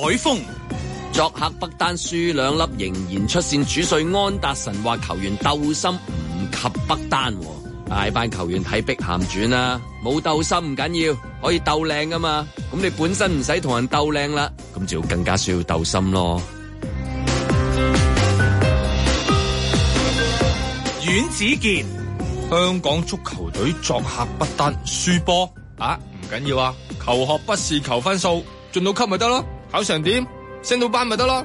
海峰。 作客北丹輸2粒，仍然出線主帥安達臣話球員鬥心唔及北丹。大班球員睇碧咸傳啦，冇鬥心唔緊要，可以鬥靚噶嘛。咁你本身唔使同人鬥靚啦，咁就更加需要鬥心咯。 阮子健，香港足球隊作客不丹輸波啊，唔緊要啊，求學不是求分數，進到級咪得咯，考成點升到班咪得咯。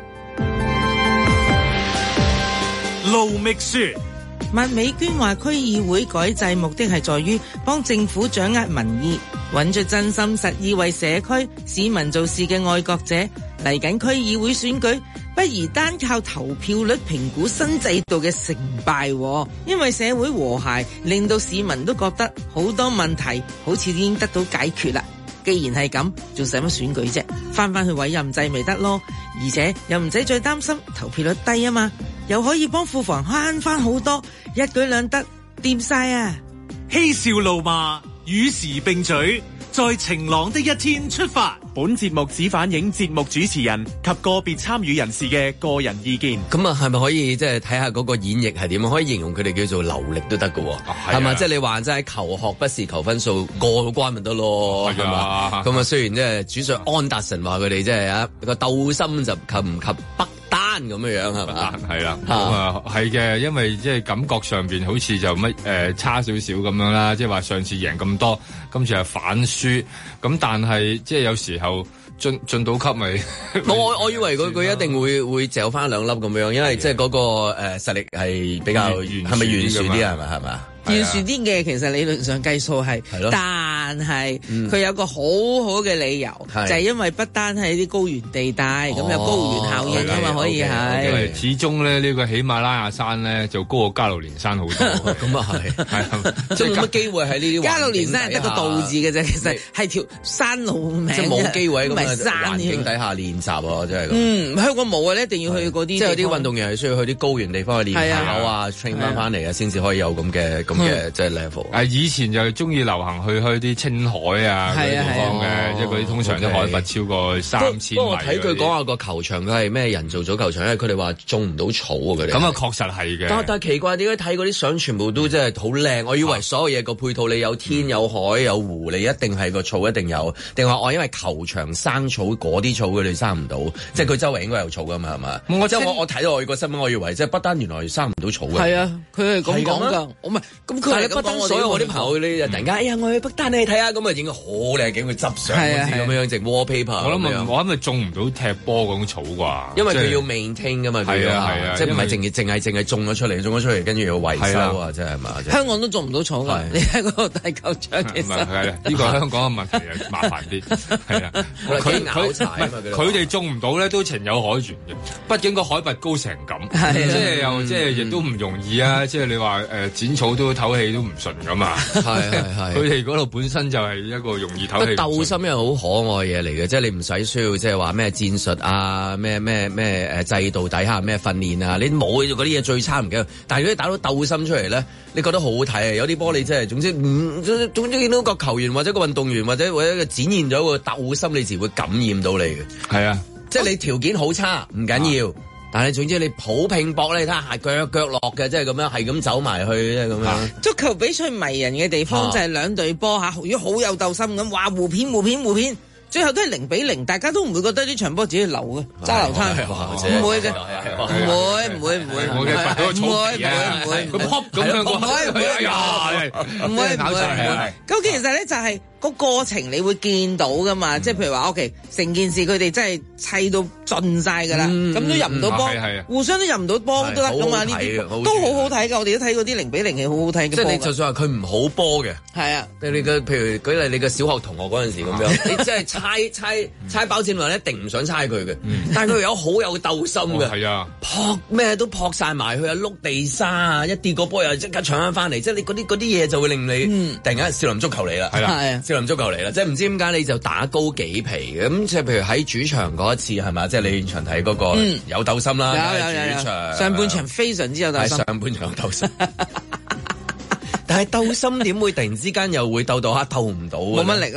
盧覓雪， 麥美娟話區議會改制目的係在於幫政府掌握民意，揾出真心實意為社區市民做事嘅愛國者。嚟緊區議會選舉，不如單靠投票率評估新制度嘅成敗，因為社會和諧令到市民都覺得好多問題好似已經得到解決啦。既然係咁，仲使乜選舉啫？翻去委任制咪得咯，而且又唔使再擔心投票率低啊嘛，又可以幫庫房慳翻好多，一舉兩得，掂晒啊！ 嬉笑怒罵與時並舉，在晴朗的一天出發。 本節目只反映節目主持人及個別參與人士嘅個人意見。 咁啊，係咪可以即係睇下嗰個演繹係點？可以形容佢哋叫做流力都得㗎喎，係嘛？即係你話即係求學不是求分數，過關咪得咯，係嘛？咁啊，雖然即係主帥安達臣話佢哋即係啊個鬥心就及唔及北丹咁樣係嘛？ 係啦，咁啊係嘅，因為即係感覺上邊好似就差少少咁樣啦，即係話上次贏咁多，今次係反輸，咁但係即係有時候進到級咪我以為佢一定會嚼翻2粒咁樣，因為即係嗰個實力係比較係咪懸殊啲啊？係咪？ 懸殊啲嘅，其實理論上計數係，但係佢有個好好嘅理由，就係因為不單係啲高原地帶，咁有高原效應啊嘛，可以係。 因為始終咧呢個喜馬拉雅山咧就高過加路連山好多， 咁啊係，即係冇乜機會喺呢啲加路連山係得個道字嘅啫，其實係條山路名， 即係冇機會喺咁嘅山環境底下練習喎，真係。 香港冇啊，你一定要去嗰啲， 即係有啲運動員係需要去啲高原地方去練跑啊 train 翻嚟啊，先至可以有咁嘅即係 level。 以前就中意流行去啲青海啊嗰啲地方嘅，即係嗰啲通常都海拔超過3000米。 不過我睇佢講下個球場，佢係咩人造咗球場？因為佢哋話種唔到草啊，佢哋。 咁啊，確實係嘅。 但係奇怪，點解睇嗰啲相全部都真係好靚？我以為所有嘢個配套，你有天有海有湖，你一定係個草一定有。定話因為球場生草嗰啲草佢哋生唔到，即係佢周圍應該有草噶嘛，係嘛？我睇到我個新聞，我以為即係不單原來生唔到草嘅。 係啊，佢係咁講㗎。我唔係咁佢係不單所有我啲朋友你突然間，哎呀，我去北丹你睇下，咁啊影個好靚景，佢執相嗰啲咁樣整 wallpaper。 我諗咪種唔到踢波嗰種草啩， 因為佢要 maintain 㗎嘛，係啊，即係唔係淨係種咗出嚟，跟住要維修啊，即係嘛？ 香港都種唔到草㗎，你喺嗰個大球場其實係呢個香港嘅問題係麻煩啲，係啊，佢哋種唔到咧都情有可原嘅，畢竟個海拔高成咁，即係亦都唔容易啊！即係你話剪草都唞氣都唔順㗎嘛，係，佢哋嗰度本身就係一個容易唞氣。 鬥心係好可愛嘢嚟嘅，即係你唔使需要即係話咩戰術啊，咩制度底下咩訓練啊，你冇嗰啲嘢最差唔緊要。但係如果你打到鬥心出嚟咧，你覺得好好睇啊！有啲波你真係總之見到個球員或者個運動員或者展現咗個鬥心，你自然會感染到你嘅。 係啊， 即係你條件好差唔緊要。但係總之你好拼搏咧，睇下腳落嘅，即係咁樣，係咁走埋去，即係咁樣。 足球比賽迷人嘅地方就係兩隊波嚇，如果好有鬥心咁，哇互片，最後都係0-0，大家都唔會覺得呢場波自己流嘅，揸流灘，唔會嘅，唔會， 佢 pop 咁樣個， 唔會。咁其實咧就係個過程你會見到噶嘛，即係譬如話 OK， 成件事佢哋真係砌到盡晒噶啦，咁都入唔到波，互相都入唔到波都得噶嘛，呢啲都好好睇噶，我哋都睇過啲0-0係好好睇嘅。 即係你就算話佢唔好波嘅， 係啊， 你嘅譬如舉例你嘅小學同學嗰陣時咁樣，你真係猜包剪話一定唔想猜佢嘅，但係佢好有鬥心嘅， 係啊， 撲咩都撲晒埋去啊，碌地沙啊，一跌個波又即刻搶翻嚟，即係你嗰啲嘢就會令你突然間少林足球嚟啦，係啦，少林足球嚟啦，即係唔知點解你就打高幾皮嘅，咁即係譬如喺主場嗰一次係嘛，即係你現場睇嗰個有鬥心啦， 有主場上半場非常之有鬥心， 上半場有鬥心。但係鬥心點會突然之間又會鬥到下鬥唔到？ 冇乜力咯，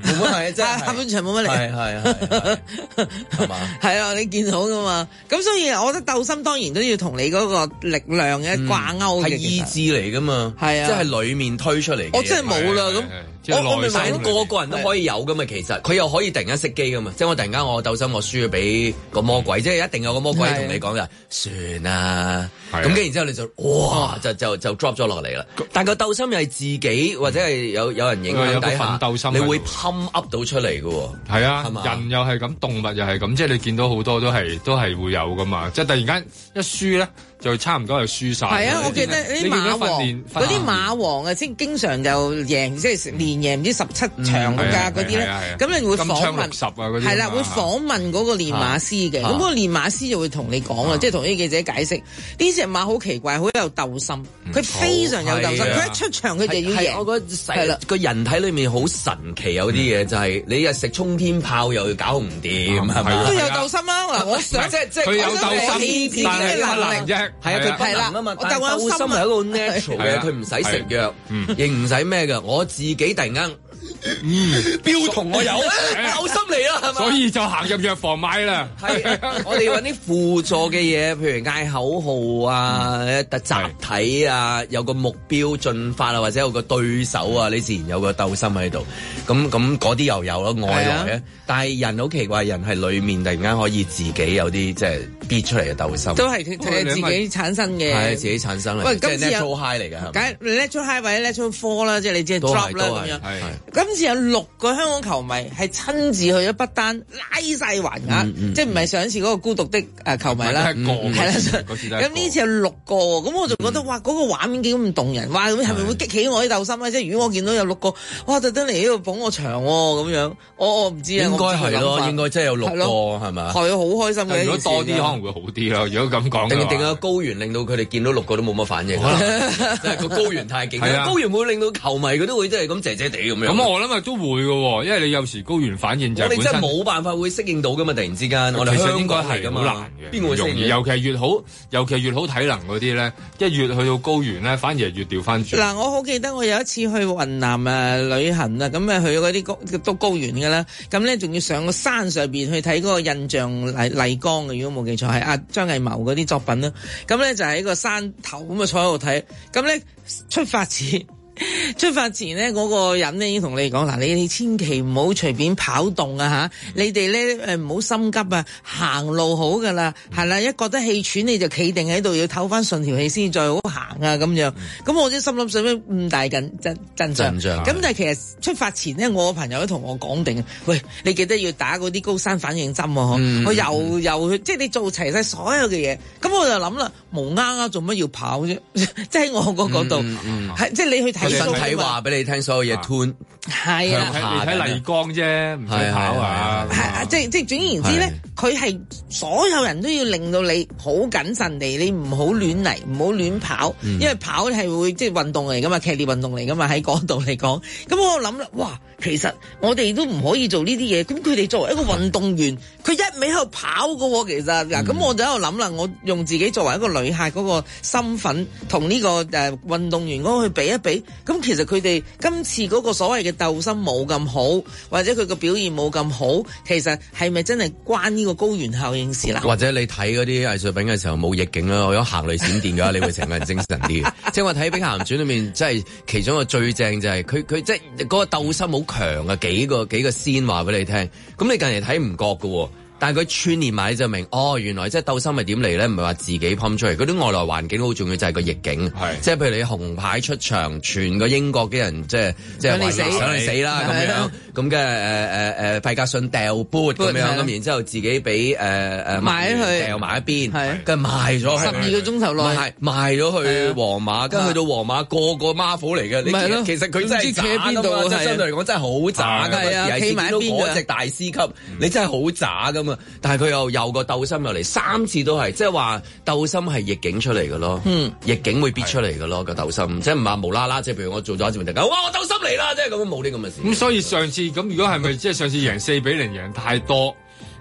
冇乜係，真係下半場冇乜力， 係嘛？ 係啊，你見到噶嘛？咁所以我覺得鬥心當然都要同你嗰個力量嘅掛鈎嘅， 係意志嚟噶嘛？ 係啊， 即係裡面推出嚟嘅。 我真係冇啦咁。 我明白個人都可以有噶嘛，其實佢又可以突然間熄機噶嘛，即係我突然間我鬥心我輸咗俾個魔鬼，即係一定有個魔鬼同你講就算啦，咁跟然之後你就哇就 drop 咗落嚟啦。但個鬥心又係自己或者係有人影響底下，你會 pump up 到出嚟噶喎。 係啊，人又係咁，動物又係咁，即係你見到好多都係會有噶嘛，即係突然間一輸咧。就差唔多係輸晒。係啊，我記得啲馬王嗰啲馬王啊，即係經常就贏，即係連贏唔知17場㗎嗰啲咧。咁你會訪問係啦，會訪問嗰個練馬師嘅。咁嗰個練馬師就會同你講啊，即係同啲記者解釋呢隻馬好奇怪，好有鬥心，佢非常有鬥心。佢一出場佢就要贏。 我覺得係啦，個人體裏面好神奇，有啲嘢就係你又食沖天炮又搞唔掂，係咪？ 都有鬥心啊！嗱，我想即係佢有鬥心，但係不能啫。 係啊，佢不能啊嘛，但係鬥心係一個 natural 嘅，佢唔使食藥，亦唔使咩㗎。我自己突然間，標同我有鬥心嚟啦，係嘛？ 所以就行入藥房買啦。 係，我哋揾啲輔助嘅嘢，譬如嗌口號啊、集體啊，有個目標進發啊，或者有個對手啊，你自然有個鬥心喺度。咁嗰啲又有咯，外來嘅。但係人好奇怪，人係裡面突然間可以自己有啲即係逼出嚟嘅鬥心， 都係自己產生嘅， 係自己產生嚟，即係 natural high 嚟㗎， 梗係 natural high 或者 natural fall 啦，即係你即係 drop 啦咁樣。今次有6個香港球迷係親自去咗不丹拉晒橫額，即係唔係上一次嗰個孤獨的球迷啦，係啦，咁呢次有6個，咁我就覺得哇，嗰個畫面幾咁動人，哇，係咪會激起我啲鬥心咧？即係如果我見到有6個，哇，特登嚟呢度捧我場咁樣，我唔知啊， 應該係咯，應該真係有6個係咪？ 係好開心嘅。 如果多啲可能會好啲咯。如果咁講， 定個高原令到佢哋見到6個都冇乜反應，即係個高原太勁。高原會令到球迷佢都會真係咁謝謝地咁樣。 咁我諗都會嘅，因為你有時高原反應就係我哋真係冇辦法會適應到噶嘛，突然之間我哋香港應該係好難嘅，邊個會容易？ 尤其係越好體能嗰啲咧，一越去到高原咧，反而係越調翻轉。 嗱，我好記得我有一次去雲南旅行啊，咁去嗰啲都高原嘅啦，咁咧仲要上個山上邊去睇嗰個印象麗江嘅，如果冇記錯係阿張藝謀嗰啲作品啦，咁咧就喺個山頭咁啊坐喺度睇，咁咧出發前咧嗰個人咧已經同你講，嗱，你哋千祈唔好隨便跑動啊吓，你哋咧唔好心急啊，行路好噶啦，係啦，一覺得氣喘你就企定喺度，要唞翻順條氣先再好行啊咁樣。咁我啲心諗上咩咁大緊陣仗？咁但係其實出發前咧，我個朋友都同我講定，喂，你記得要打嗰啲高山反應針啊！我又即係你做齊晒所有嘅嘢，咁我就諗啦，無啱做乜要跑啫？即係我嗰度，係即係你去睇。 身體話俾你聽，所有嘢 turn 係啊， 你睇麗江啫，唔使跑啊。 係即係總言之咧，佢係所有人都要令到你好謹慎地，你唔好亂嚟，唔好亂跑，因為跑係會即係運動嚟噶嘛，劇烈運動嚟噶嘛，喺嗰度嚟講。咁我諗啦，哇，其實我哋都唔可以做呢啲嘢。咁佢哋作為一個運動員，佢一味喺度跑噶喎。其實嗱，咁我就喺度諗啦，我用自己作為一個旅客嗰個身份，同呢個運動員嗰個去比一比。咁其實佢哋今次嗰個所謂嘅鬥心冇咁好，或者佢個表現冇咁好，其實係咪真係關呢個高原效應事啦？ 或者你睇嗰啲藝術品嘅時候冇逆境啦，我有行雷閃電嘅話，你會成個人精神啲。即係我睇《碧咸傳》裏面，即係其中一個最正就係佢即係嗰個鬥心好強啊！幾個先話俾你聽，咁你近嚟睇唔覺㗎喎。但係佢串連埋你就明，原來即係鬥心係點嚟咧？唔係話自己噴出嚟，嗰啲外來環境好重要，就係個逆境。即係譬如你紅牌出場，全個英國嘅人即係想你死啦咁樣，咁嘅費格遜掉杯咁樣，咁然之後自己俾賣去掉埋一邊，跟住賣咗 12個鐘頭內賣咗去皇馬，跟住去到皇馬個 Marvel 嚟嘅，其實佢真係渣㗎嘛，即係相對嚟講真係好渣㗎嘛，而係見到嗰隻大師級，你真係好渣㗎嘛。但係佢又有個鬥心入嚟，3次都係，即係話鬥心係逆境出嚟嘅咯，逆境會逼出嚟嘅咯個鬥心，即係唔係無啦啦，即係譬如我做咗一節目突然間，哇我鬥心嚟啦，即係咁樣冇啲咁嘅事。 咁所以上次咁如果係咪即係上次贏4-0贏太多？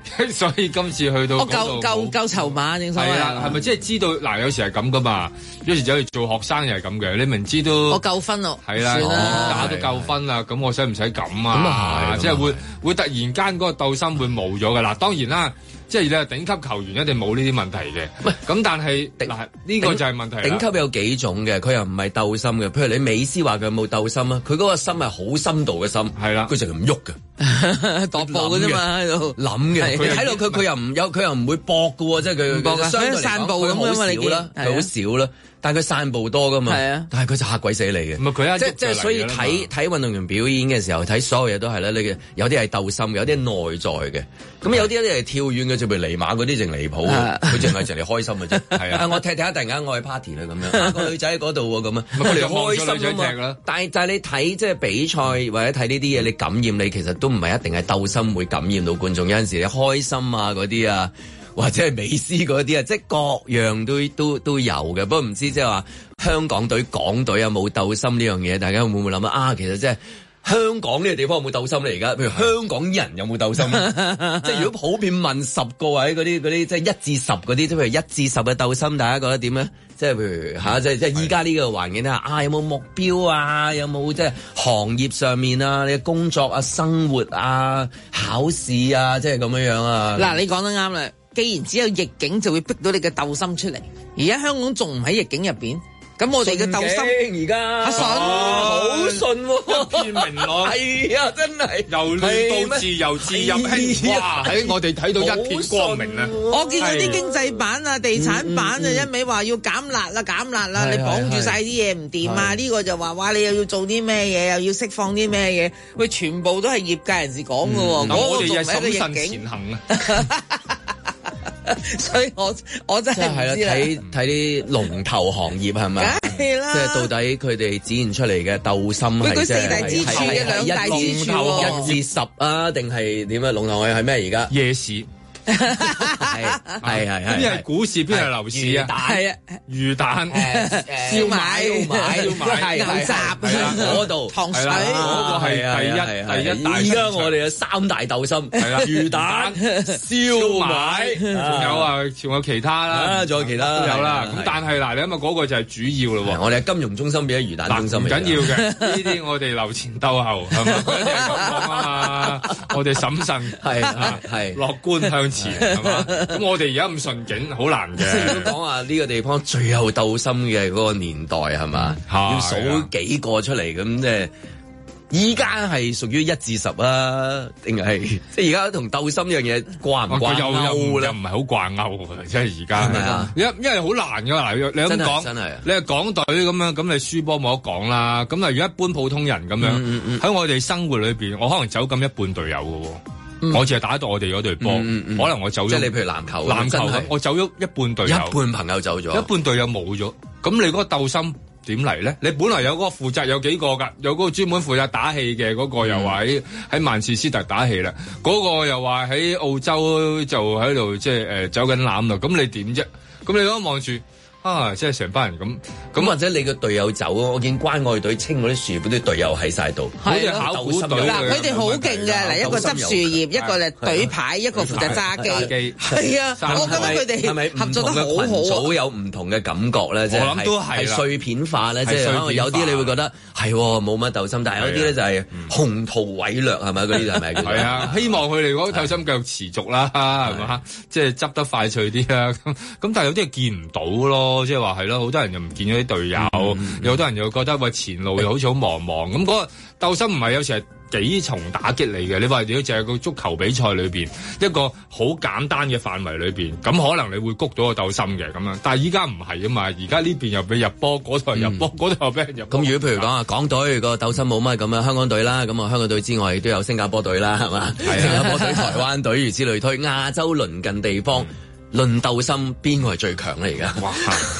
所以今次去到我夠籌碼正所謂。 係啦，係咪即係知道嗱？有時係咁噶嘛，有時走去做學生又係咁嘅。你明知都我夠分咯， 係啦，打都夠分啦，咁我使唔使咁啊？即係會突然間嗰個鬥心會冇咗噶啦。當然啦。即係你係頂級球員一定冇呢啲問題嘅，咁但係嗱呢個就係問題。 頂級有幾種嘅，佢又唔係鬥心嘅。譬如你美斯話佢有冇鬥心啊？佢嗰個心係好深度嘅心，係啦，佢成日唔喐嘅， 踱步嘅啫嘛喺度諗嘅。佢睇到佢又唔會搏嘅喎，即係佢搏嘅，佢散步咁樣嘛，你見佢好少啦。但係佢散步多噶嘛，但係佢就嚇鬼死你嘅。 唔係佢即係所以睇運動員表演嘅時候，睇所有嘢都係咧。你有啲係鬥心，有啲係內在嘅。咁有啲咧係跳遠嘅，就譬如尼馬嗰啲，淨離譜，佢淨係開心嘅啫。係啊，我踢下突然間我去 party 啦咁樣，個女仔喺嗰度喎咁啊，佢哋開心啊嘛。但係你睇即係比賽或者睇呢啲嘢，你感染你其實都唔係一定係鬥心會感染到觀眾。有陣時你開心啊嗰啲啊。或者係美斯嗰啲啊，即係各樣都有嘅。不過唔知即係話香港隊、港隊有冇鬥心呢樣嘢？大家會唔會諗啊？其實即係香港呢個地方有冇鬥心咧？而家譬如香港人有冇鬥心？即係如果普遍問10個位嗰啲，即係1至10嗰啲，即係譬如1至10嘅鬥心，大家覺得點咧？即係譬如即係依家呢個環境啊，有冇目標啊？有冇即係行業上面啊？你嘅工作啊、生活啊、考試啊，即係咁樣啊？ 嗱，你講得啱啦。既然只有逆境就會逼到你嘅鬥心出嚟，而家香港仲唔喺逆境入邊，咁我哋嘅鬥心而家阿順好順喎， 一片明朗， 係啊，真係由亂到治，由治入興，哇！喺我哋睇到一片光明啊！ 我見嗰啲經濟版啊、地產版啊，一味話要減辣啦、減辣啦，你綁住晒啲嘢唔掂啊！呢個就話哇，你又要做啲咩嘢，又要釋放啲咩嘢，喂，全部都係業界人士講㗎喎， 我哋係審慎前行啊！ 所以我真係唔知啦， 睇啲龍頭行業係咪？ 梗係啦， 即係到底佢哋展現出嚟嘅鬥心係佢四大支柱嘅兩大支柱 1至10啊，定係點啊？龍頭係咩而家？ 夜市。係，邊係股市，邊係樓市啊？ 係啊， 魚蛋、燒賣、 牛雜嗰度糖水， 嗰個係第一大。 而家我哋有3大鬥心，係啦，魚蛋、燒賣， 仲有其他啦， 仲有其他都有啦。咁但係嗱，你諗下嗰個就係主要咯喎。 我哋係金融中心變咗魚蛋中心， 唔緊要嘅。呢啲我哋留前鬥後係咪？一定係咁講啊嘛。我哋審慎係樂觀向前係嘛？咁我哋而家咁順境，好難嘅。 要講話呢個地方最有鬥心嘅嗰個年代係嘛？要數幾個出嚟咁即係。依家係屬於1至10啊，定係即係而家同鬥心呢樣嘢掛唔掛鈎咧？ 又唔係好掛鈎喎，即係而家。係咪啊？因為好難㗎嗱，你咁講，真係你係港隊咁樣，咁你輸波冇得講啦。咁例如一般普通人咁樣，喺我哋生活裏邊，我可能走咁一半隊友嘅喎。我淨係打到我哋嗰隊波，可能我走咗。即係你譬如籃球， 我走咗一半隊友， 一半朋友走咗， 一半隊友冇咗。咁你嗰個鬥心點嚟咧？你本來有嗰個負責有幾個㗎，有嗰個專門負責打氣嘅嗰個又話喺曼徹斯特打氣啦，嗰個又話喺澳洲就喺度即係走緊攬啦。咁你點啫？咁你都望住。即係成班人咁或者你個隊友走啊！我見關愛隊清嗰啲樹嗰啲隊友喺晒度， 好似考古隊嗱，佢哋好勁嘅嗱，一個執樹葉，一個就隊牌，一個負責揸機，係啊！我覺得佢哋合作得好好啊！ 組有唔同嘅感覺咧，即係我諗都係碎片化咧，即係可能有啲你會覺得係冇乜鬥心，但係有啲咧就係宏圖偉略係咪？嗰啲係咪？ 係啊！希望佢哋嗰個鬥心繼續持續啦，係嘛？即係執得快脆啲啦。咁但係有啲係見唔到咯。即係話係咯，好多人又唔見咗啲隊友，有好多人又覺得前路又好似好茫茫。咁嗰個鬥心唔係有時係幾重打擊你嘅。你話如果就係個足球比賽裏邊一個好簡單嘅範圍裏邊，咁可能你會谷到個鬥心嘅咁樣。但係依家唔係啊嘛，而家呢邊又俾入波，嗰度入波，嗰度又俾人入波。 咁如果譬如講啊，港隊個鬥心冇乜咁樣，香港隊啦，咁啊香港隊之外亦都有新加坡隊啦，係嘛？新加坡隊、台灣隊如此類推，亞洲鄰近地方。論鬥心，邊個係最強咧？而家哇！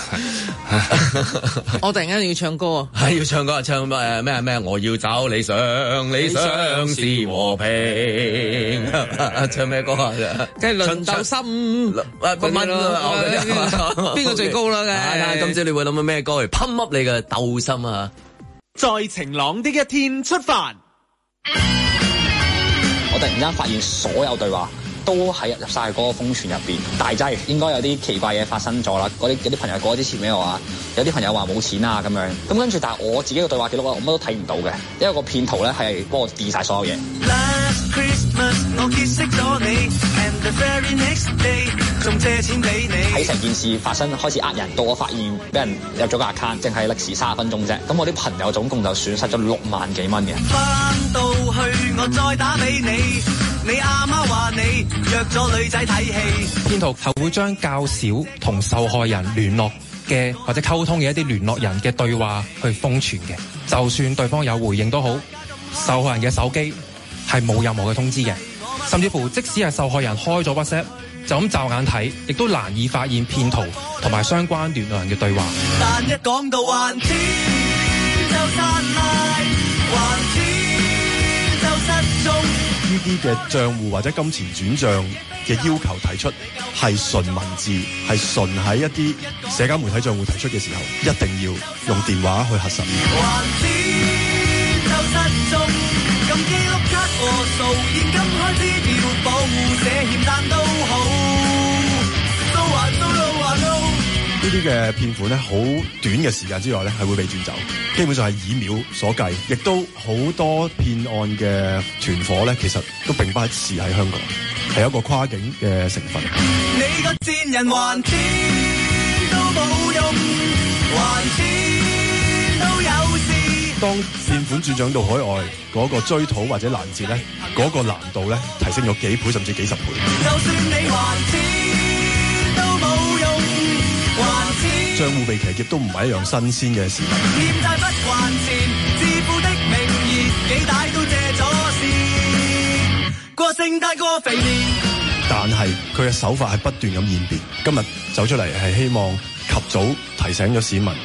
我突然間要唱歌啊！ 係要唱歌啊！唱咩？我要找理想，理想是和平。唱咩歌啊？ 梗係論鬥心，邊個最高啦？ 梗今朝你會諗到咩歌嚟pump up你嘅鬥心啊？ 在晴朗的一天出發。 我突然間發現所有對話都係入晒嗰個瘋傳入邊。大劑應該有啲奇怪嘢發生咗啦。有啲朋友過之前俾我話，有啲朋友話冇錢啊咁樣。咁跟住，但係我自己嘅對話記錄我乜都睇唔到嘅，因為個騙徒咧係幫我 delete 晒所有嘢。Last Christmas 我結識咗你 and the very next day 仲借錢俾你。喺成件事發生開始呃人，到我發現俾人入咗個 account， 淨係歷時30分鐘啫。咁我啲朋友總共就損失咗6萬幾蚊嘅。翻到去我再打俾你，你阿媽話你約咗女仔睇戲。 騙徒係會將較少同受害人聯絡嘅或者溝通嘅一啲聯絡人嘅對話去封存嘅，就算對方有回應都好，受害人嘅手機係冇任何嘅通知嘅，甚至乎即使係受害人開咗 WhatsApp， 就咁驟眼睇，亦都難以發現騙徒同埋相關聯絡人嘅對話。但一講到還錢就殺賴，還錢就失蹤。 呢啲嘅賬戶或者金錢轉賬嘅要求提出係純文字，係純喺一啲社交媒體賬戶提出嘅時候，一定要用電話去核實。還錢就失蹤，撳記錄卡和數，現金開支票簿，寫欠單都好，都還都還都。呢啲嘅騙款咧，好短嘅時間之內咧係會被轉走，基本上係以秒所計，亦都好多騙案嘅團伙咧，其實都並不是喺香港，係一個跨境嘅成分。你個賤人還錢都冇用，還錢都有事。當騙款轉賬到海外嗰個追討或者攔截咧，嗰個難度咧提升咗幾倍甚至幾十倍。就算你還錢都冇用，還錢。賬戶被騎劫都唔係一樣新鮮嘅事。欠債不還錢，致富的名義幾大都借咗先，過聖誕過肥年。但係佢嘅手法係不斷咁演變，今日走出嚟係希望及早提醒咗市民。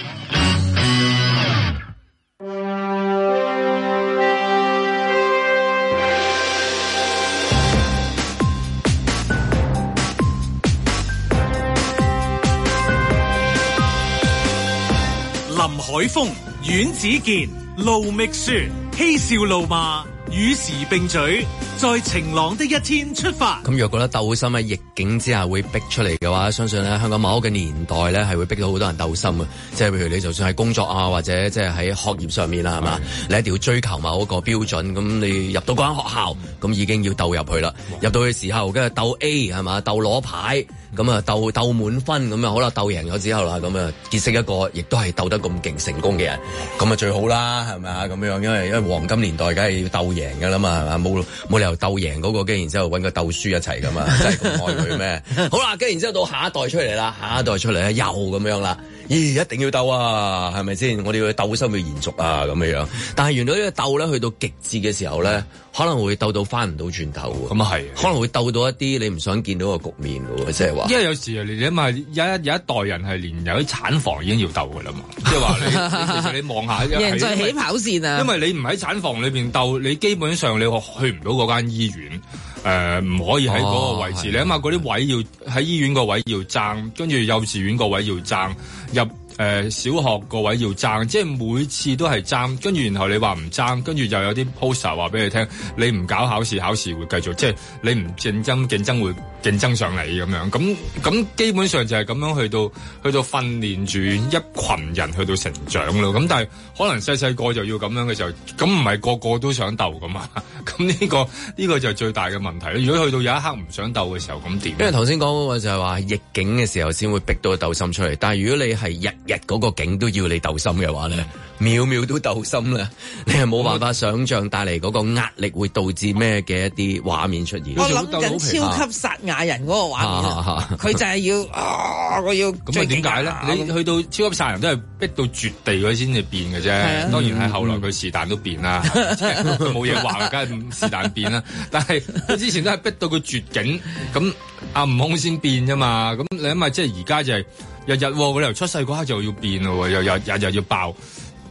林海峰、阮子健、盧覓雪，嬉笑怒罵，與時並舉，在晴朗的一天出發。 咁若覺得鬥心喺逆境之下會逼出嚟嘅話，相信咧香港某一個年代咧係會逼到好多人鬥心啊！即係譬如你就算係工作啊，或者即係喺學業上面啦，係嘛？你一定要追求某一個標準，咁你入到嗰間學校，咁已經要鬥入去啦。入到去時候，跟住鬥 A 係嘛？鬥攞牌。咁啊鬥滿分咁啊好啦，鬥贏咗之後啦，咁啊結識一個亦都係鬥得咁勁成功嘅人，咁啊最好啦，係咪啊咁樣？因為黃金年代梗係要鬥贏㗎啦嘛，係嘛？冇理由鬥贏嗰個，跟然之後揾個鬥輸一齊㗎嘛，真係咁愛佢咩？好啦，跟然之後到下一代出嚟啦，下一代出嚟咧又咁樣啦。咦，一定要鬥啊，係咪先？我哋要鬥心要延續啊，咁樣。但係原來呢個鬥咧，去到極致嘅時候咧，可能會鬥到翻唔到轉頭喎。咁啊係，可能會鬥到一啲你唔想見到嘅局面喎，即係話。因為有時你諗下，有一代人係連有啲產房已經要鬥㗎啦嘛，即係話你其實你望下， 贏在起跑線啊！ 因為你唔喺產房裏邊鬥，你基本上你去唔到嗰間醫院。唔可以喺嗰個位置，你諗下嗰啲位要喺醫院個位要爭，跟住幼稚園個位要爭，入小學個位要爭，即係每次都係爭，跟住然後你話唔爭，跟住又有啲 poster 話俾你聽，你唔搞考試，考試會繼續，即係你唔競爭會競爭上嚟咁樣，咁基本上就係咁樣去到訓練住一群人去到成長咯。咁但係可能細個就要咁樣嘅時候，咁唔係個個都想鬥噶嘛。咁呢個就係最大嘅問題。如果去到有一刻唔想鬥嘅時候，咁點？因為頭先講嗰個就係話逆境嘅時候先會逼到個鬥心出嚟。但係如果你係日嗰個境都要你鬥心嘅話咧，秒秒都鬥心咧，你係冇辦法想像帶嚟嗰個壓力會導致咩嘅一啲畫面出現。 我諗緊超級殺亞人嗰個畫面，佢就係要我要咁啊？點解咧？你去到超級殺人都係逼到絕地嗰先至變嘅啫。當然係後來佢是但都變啦，佢冇嘢話，梗係是但變啦。但係佢之前都係逼到佢絕境，咁阿悟空先變啫嘛。咁你諗下，即係而家就係日日佢由出世嗰刻就要變咯，又日日要爆。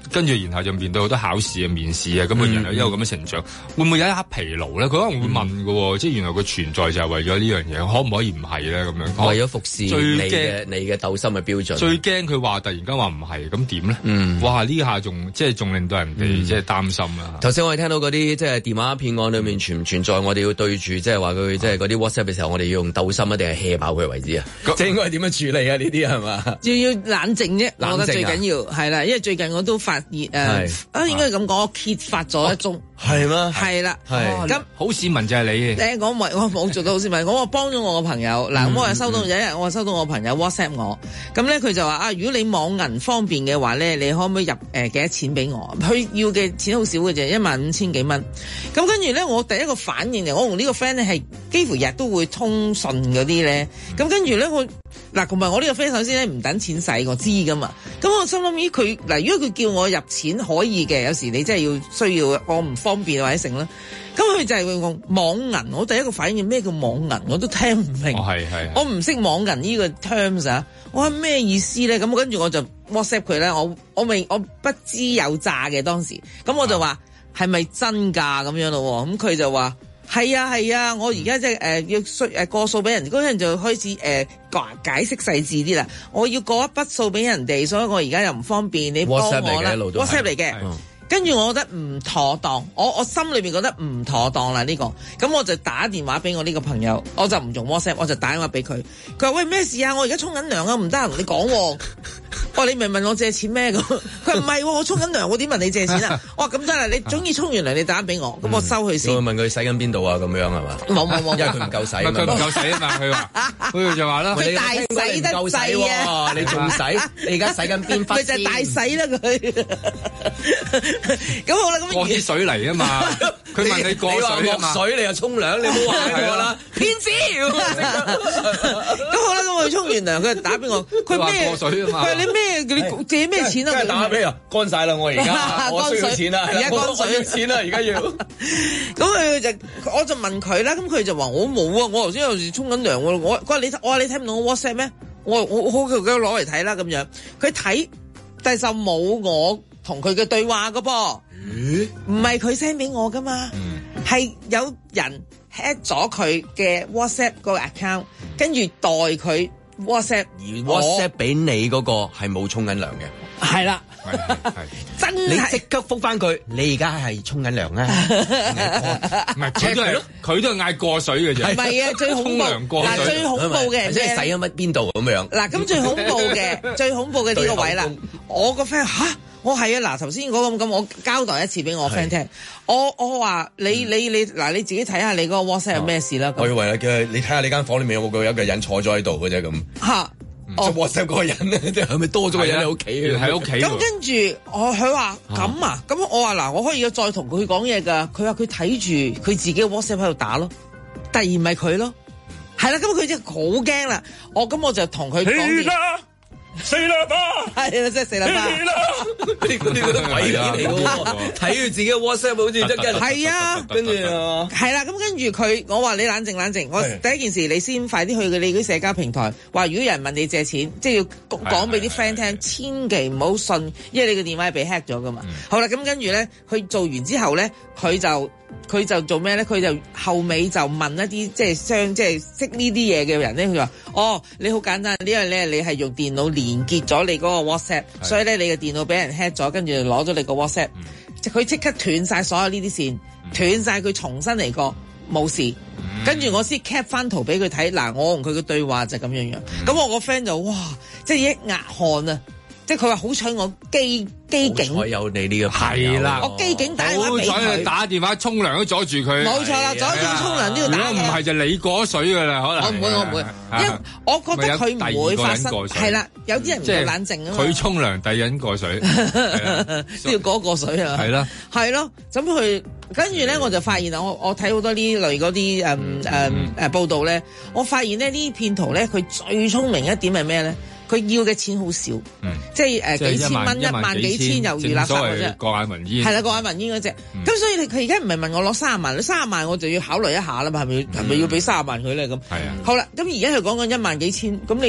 跟住然後就面對好多考試啊、面試啊，咁佢人有一個咁嘅成長，會唔會有一刻疲勞咧？佢可能會問㗎喎，即係原來佢存在就係為咗呢樣嘢，可唔可以唔係咧？咁樣為咗服侍你嘅鬥心嘅標準。 最驚佢話突然間話唔係，咁點咧？哇！呢下仲令到人哋即係擔心啦。 頭先我哋聽到嗰啲即係電話騙案裏面存唔存在，我哋要對住即係話佢即係嗰啲 WhatsApp 嘅時候，我哋要用鬥心一定係 hea 爆佢為止啊？即係應該係點樣處理啊？呢啲係嘛？ 要冷靜啫，我覺得最緊要係啦，因為最近我都發現應該咁講，我揭發咗一宗。 係咩？ 係啦，咁好市民就係你嘅。 我冇做到好市民，我幫咗我個朋友。嗱，我又收到有一日，我收到我朋友 WhatsApp 我，咁咧佢就話如果你網銀方便嘅話咧，你可唔可以入幾多錢俾我？佢要嘅錢好少嘅啫，15,000幾蚊。咁跟住咧，我第一個反應我同呢個 friend 咧係幾乎日都會通訊嗰啲咧。咁跟住咧，同埋我呢個 friend 首先咧唔等錢使，我知噶嘛。咁我心諗佢如果佢叫我入錢可以嘅，有時你真係需要我唔方便或者成啦。咁佢就係會講網銀，我第一個反應咩叫網銀，我都聽唔明。我唔識網銀呢個 terms 啊，我話咩意思咧？咁跟住我就 WhatsApp 佢咧，我不知有詐嘅當時，咁我就話係咪真㗎咁樣咯？咁佢就話係啊，我而家即係要過數俾人，嗰陣就開始解釋細緻啲啦。我要過一筆數俾人哋，所以我而家又唔方便，你幫我啦。WhatsApp 嚟嘅。跟住我覺得唔妥當，我心裏面覺得唔妥當啦呢個，咁我就打電話俾我呢個朋友，我就唔用 WhatsApp，我就打電話俾佢。佢話喂，咩事啊？我而家沖緊涼啊，唔得閒同你講喎。我話你咪問我借錢咩咁？佢話唔係，我沖緊涼，我點問你借錢啊？我話咁得啦，你總之沖完涼你打俾我，咁我收佢先。 我問佢使緊邊度啊？咁樣係嘛？ 冇， 因為佢唔夠使。 佢唔夠使啊嘛，佢就話啦， 佢大使得滯啊！ 你仲使？你而家使緊邊忽？ 佢就係大使啦佢。咁好啦，咁過啲水嚟啊嘛，佢問你過水啊嘛， 水你又沖涼，你唔好話我啦， 騙子！咁好啦，咁我沖完涼，佢就打俾我，佢咩？ 過水啊嘛， 佢話你咩？你借咩錢啊？ 梗係打俾你啊！乾晒啦，我而家我需要錢啦， 而家乾水要錢啦，而家要。 咁我就問佢啦，咁佢就話我冇啊，我頭先有時沖緊涼喎，我話你睇唔到我 WhatsApp 咩？我好佢攞嚟睇啦咁樣，佢睇，但係就冇我同佢嘅對話噶噃。唔係佢 send 俾我噶嘛，係有人 hack 咗佢嘅 WhatsApp 個 account， 跟住代佢 WhatsApp， 而 WhatsApp 俾你嗰個係冇沖緊涼嘅， 係啦，真係你即刻覆翻佢，你而家係沖緊涼啊？ 唔係佢都係嗌過水嘅啫， 唔係啊，最恐怖嗱，最恐怖嘅即係使咗乜邊度咁樣？ 嗱，咁最恐怖嘅呢個位啦，我個 friend 我係啊，嗱頭先嗰個咁，我交代一次俾我 friend 聽。我話你嗱你自己睇下你嗰個 WhatsApp 有咩事啦。 我以為你睇下你間房裏面有冇一個人坐咗喺度嘅啫咁。嚇！WhatsApp 嗰個人咧，即係咪多咗個人喺屋企喺屋企？咁跟住佢話咁啊，咁我話嗱，我可以再同佢講嘢㗎。佢話佢睇住佢自己嘅 WhatsApp 喺度打咯，突然唔係佢咯，係啦，咁佢真係好驚啦。我就同佢講。 死啦吧！ 係啦，真係死啦吧！ 嗰啲鬼嚟嘅喎，睇住自己嘅 WhatsApp 好似真係係啊，跟住係啦，咁跟住佢，我話你冷靜，我第一件事你先快啲去你嗰啲社交平台，話如果有人問你借錢，即係要講俾啲 friend 聽，千祈唔好信，因為你個電話係被 hack 咗噶嘛。好啦，咁跟住咧，佢做完之後咧，佢就做咩咧？佢就後尾就問一啲即係識呢啲嘢嘅人咧，佢話你好簡單，因為咧你係用電腦連結咗你嗰個 WhatsApp， 所以咧你嘅電腦俾人 hack 咗，跟住就攞咗你個 WhatsApp，佢即刻斷晒所有呢啲線，斷晒佢重新嚟過冇事，跟住我先 cap 翻圖俾佢睇，嗱我同佢嘅對話就咁樣，咁我個 friend 就哇，即係一額汗啊！即係佢話好彩我機警， 好彩有你呢個係啦， 我機警打電話俾佢， 好彩你打電話沖涼都阻住佢， 冇錯啦，阻住佢沖涼都要打。 如果唔係就你過水㗎啦，可能我唔會，因為我覺得佢唔會發生，係啦，有啲人唔夠冷靜啊嘛。 佢沖涼，第二人過水， 都要過水啊。 係啦， 係咯，咁佢跟住咧，我就發現我睇好多呢類嗰啲報道咧，我發現咧呢啲騙徒咧，佢最聰明一點係咩咧？佢要嘅錢好少，即係幾千蚊、1萬幾千猶如垃圾嘅啫。 過眼雲煙係啦，過眼雲煙嗰隻。咁所以佢而家唔係問我攞30萬，30萬我就要考慮一下啦嘛，係咪要俾30萬佢咧咁？係啊。好啦，咁而家佢講緊1萬幾千，咁你一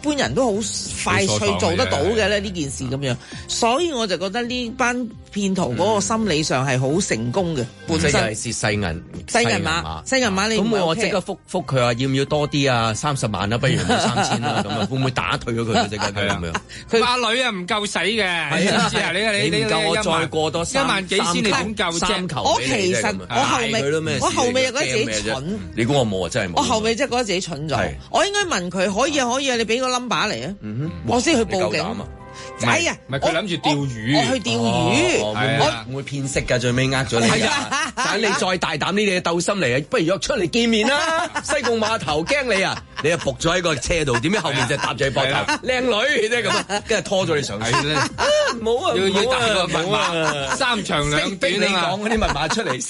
般人都好快脆做得到嘅咧呢件事咁樣，所以我就覺得呢班騙徒嗰個心理上係好成功嘅，本身係蝕細銀碼你咁我即刻覆佢話要唔要多啲啊？30萬啦，不如冇3000啦，咁啊會唔會打退咗佢即刻咁樣？ 佢阿女啊唔夠使嘅，知唔知啊？你唔夠我再過多 1萬幾千，你點夠啫？ 我其實我後尾又覺得自己蠢， 你估我冇啊？真係冇。 我後尾真係覺得自己蠢咗，我應該問佢可以啊，你俾個 number 嚟啊，我先去報警。哎呀， 唔係佢諗住釣魚， 我去釣魚， 我會騙色㗎，最尾呃咗你。係啊，但你再大膽啲，你鬥心嚟啊，不如約出嚟見面啦。西貢碼頭驚你啊，你啊仆咗喺個車度，點知後面就搭住你膊頭，靚女即係咁，跟住拖咗你上車。冇啊， 要打個密碼，3長2短你講嗰啲密碼出嚟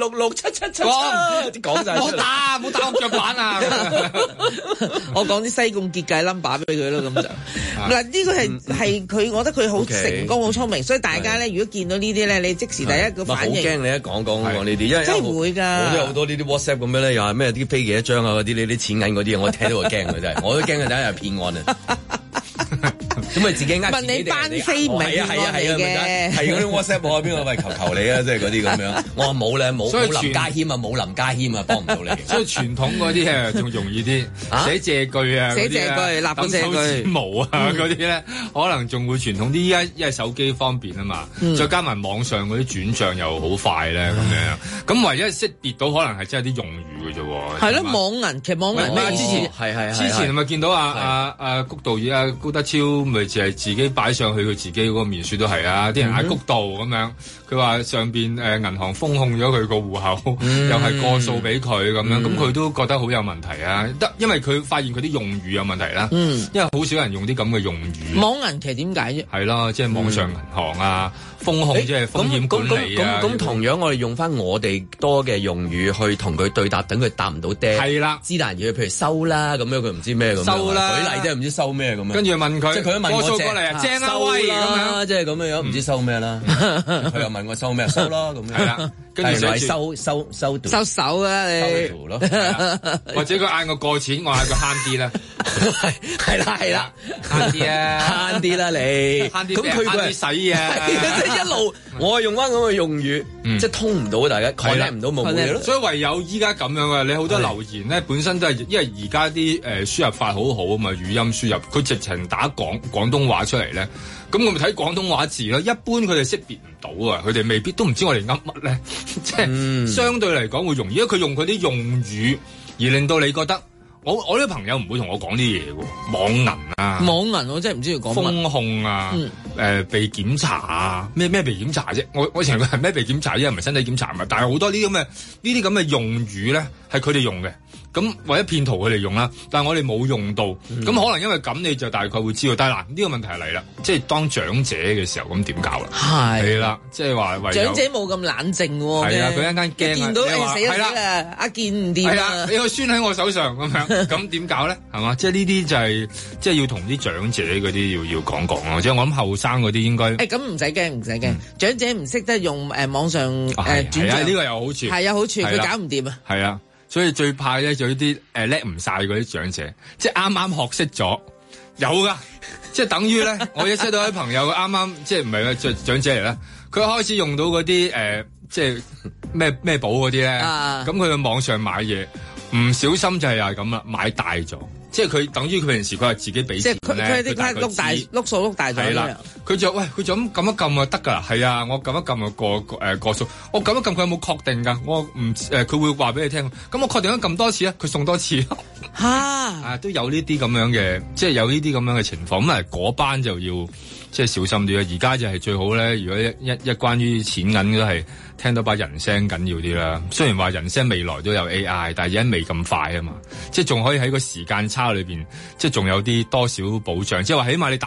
，42667777，講晒出嚟。 冇打我腳板啊！ 我講啲西貢結界 number 俾佢咯，咁就嗱呢個係佢，我覺得佢好成功，好聰明，所以大家咧，如果見到呢啲咧，你即時第一個反應。 好驚你一講呢啲，因為真係會㗎。 我都有好多呢啲 WhatsApp 咁樣咧，又係咩啲飛幾多張啊嗰啲，你啲錢銀嗰啲，我聽到就驚嘅真係，我都驚佢第一日騙案啊！咁咪自己呃自己問你班飛唔係嘅， 係嗰啲 WhatsApp 我邊個喂求你啊，即係嗰啲咁樣。我話冇咧，冇林家謙啊，冇林家謙啊，幫唔到你。 所以傳統嗰啲啊，仲容易啲寫借據啊， 寫借據、立本借據、 毛啊嗰啲咧，可能仲會傳統啲。依家因為手機方便啊嘛，再加埋網上嗰啲轉賬又好快咧，咁樣。咁唯一識別到可能係真係啲用語嘅啫喎。係咯，網銀其實網銀咩？ 之前係咪見到谷導演高德超咪就係自己擺上去佢自己嗰個面書都係啊，啲人嗌谷導咁樣，佢話上邊銀行封控咗佢個戶口，又係過數俾佢咁樣，咁佢都覺得好有問題啊！因為佢發現佢啲用語有問題啦，因為好少人用啲咁嘅用語。 網銀其實點解啫？ 係咯，即係網上銀行啊，封控即係風險管理啊。 咁同樣我哋用翻我哋多嘅用語去同佢對答，等佢答唔到爹。 係啦， 知難嘢，譬如收啦咁樣，佢唔知咩咁。收啦，舉例啫，唔知收咩咁樣。 跟住問佢， 即係佢都問我過嚟啊，正啊威咁樣， 即係咁樣，唔知收咩啦。佢又問我收咩，收啦咁樣。係啦，跟住寫收手啊你。 或者佢嗌我過錢，我嗌佢慳啲啦。 係啦，慳啲啊，慳啲啦你。 慳啲，咁佢慳啲使啊。 即係一路，我用翻咁嘅用語，即係通唔到大家 connect 唔到冇嘢咯。 所以唯有依家咁樣啊，你好多留言咧，本身都係因為而家啲輸入法好好啊嘛，語音輸入，佢直情打廣東話出嚟咧，咁我咪睇廣東話字咯。一般佢哋識別唔到啊，佢哋未必都唔知我哋噏乜咧，即係相對嚟講會容易，因為佢用佢啲用語而令到你覺得。我啲朋友唔會同我講啲嘢喎，網銀我真係唔知要講乜。 封控啊，被檢查啊，咩被檢查啫？我成日係咩被檢查啫？唔係身體檢查嘛？但係好多呢啲咁嘅用語咧，係佢哋用嘅。咁或者騙徒佢哋用啦，但係我哋冇用到，咁可能因為咁你就大概會知道。但係嗱，呢個問題係嚟啦，即係當長者嘅時候咁點搞啦？係啦，即係話長者冇咁冷靜喎。 係啊，佢一間驚見到死啦，阿健唔掂啊！ 你個孫喺我手上咁樣，咁點搞咧？係嘛？即係呢啲就係即係要同啲長者嗰啲要講咯。即係我諗後生嗰啲應該咁唔使驚，長者唔識得用網上轉賬， 呢個有好處， 係有好處，佢搞唔掂啊。 係啊。所以最怕咧就呢啲叻唔晒嗰啲長者，即係啱啱學識咗有噶，即係等於咧，我一識到啲朋友啱啱即係唔係個長者嚟啦，佢開始用到嗰啲即係咩寶嗰啲咧，咁佢喺網上買嘢唔小心就係咁啦，買大咗。即係佢等於佢平時佢係自己俾錢咧， 即係佢啲卡碌數碌大咗。係啦， 佢就佢就咁撳一撳就得㗎啦。係啊，我撳一撳就過數。我撳一撳佢有冇確定㗎？我唔佢會話俾你聽。咁我確定咗撳多次啊，佢送多次。都有呢啲咁樣嘅，即係有呢啲咁樣嘅情況。咁啊，嗰班就要即係小心啲啦。而家就係最好咧。如果一關於錢銀都係聽到把人聲緊要啲啦。雖然話人聲未來都有 AI，但係而家未咁快啊嘛。即係仲可以喺個時間差裏邊，即係仲有啲多少保障。即係話起碼你打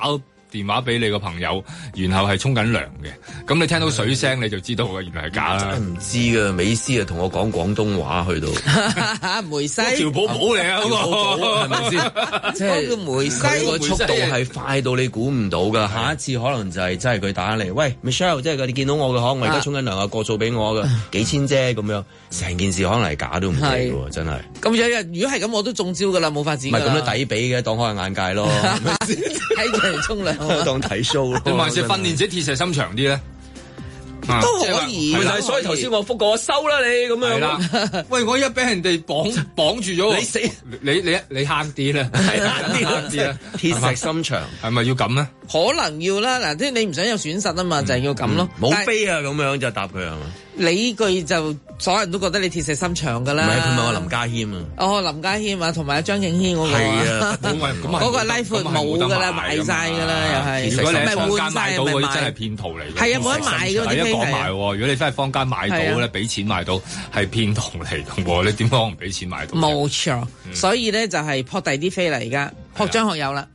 電話俾你個朋友，然後係沖緊涼嘅，咁你聽到水聲你就知道嘅，原來係假啦。 唔知㗎，美斯啊同我講廣東話去到梅西條寶寶嚟啊，嗰個係咪先？即係梅西佢個速度係快到你估唔到㗎。下一次可能就係真係佢打嚟，喂 Michelle，即係你見到我嘅可，我而家沖緊涼啊，過數俾我㗎幾千啫咁樣，成件事可能係假都唔定喎，真係。 咁有日如果係咁，我都中招㗎啦，冇法子。 唔係咁都抵俾嘅，當開下眼界咯。 睇住嚟沖涼， 當睇 show 咯。 定還是訓練者鐵石心腸啲咧？ 都可以， 所以頭先我覆過收啦你咁樣。 係啦，喂，我一俾人哋綁住咗， 你死， 你慳啲啦，慳啲啦， 鐵石心腸係咪要咁咧？ 可能要啦，嗱，即係你唔想有損失啊嘛，就係要咁咯。 冇飛啊咁樣就答佢係嘛？ 你句就所有人都覺得你鐵石心腸㗎啦。 唔係佢問我林家謙啊。 哦，林家謙啊，同埋張敬軒嗰個。 係啊， 嗰個拉闊冇㗎啦，賣晒㗎啦，又係。 如果你喺坊間買到嗰啲真係騙徒嚟。 係啊，冇得賣嗰啲飛。 講埋喎，如果你真係坊間買到咧，俾錢買到係騙徒嚟嘅喎，你點可能俾錢買到？ 冇錯，所以咧就係撲第啲飛嚟，而家撲張學友啦。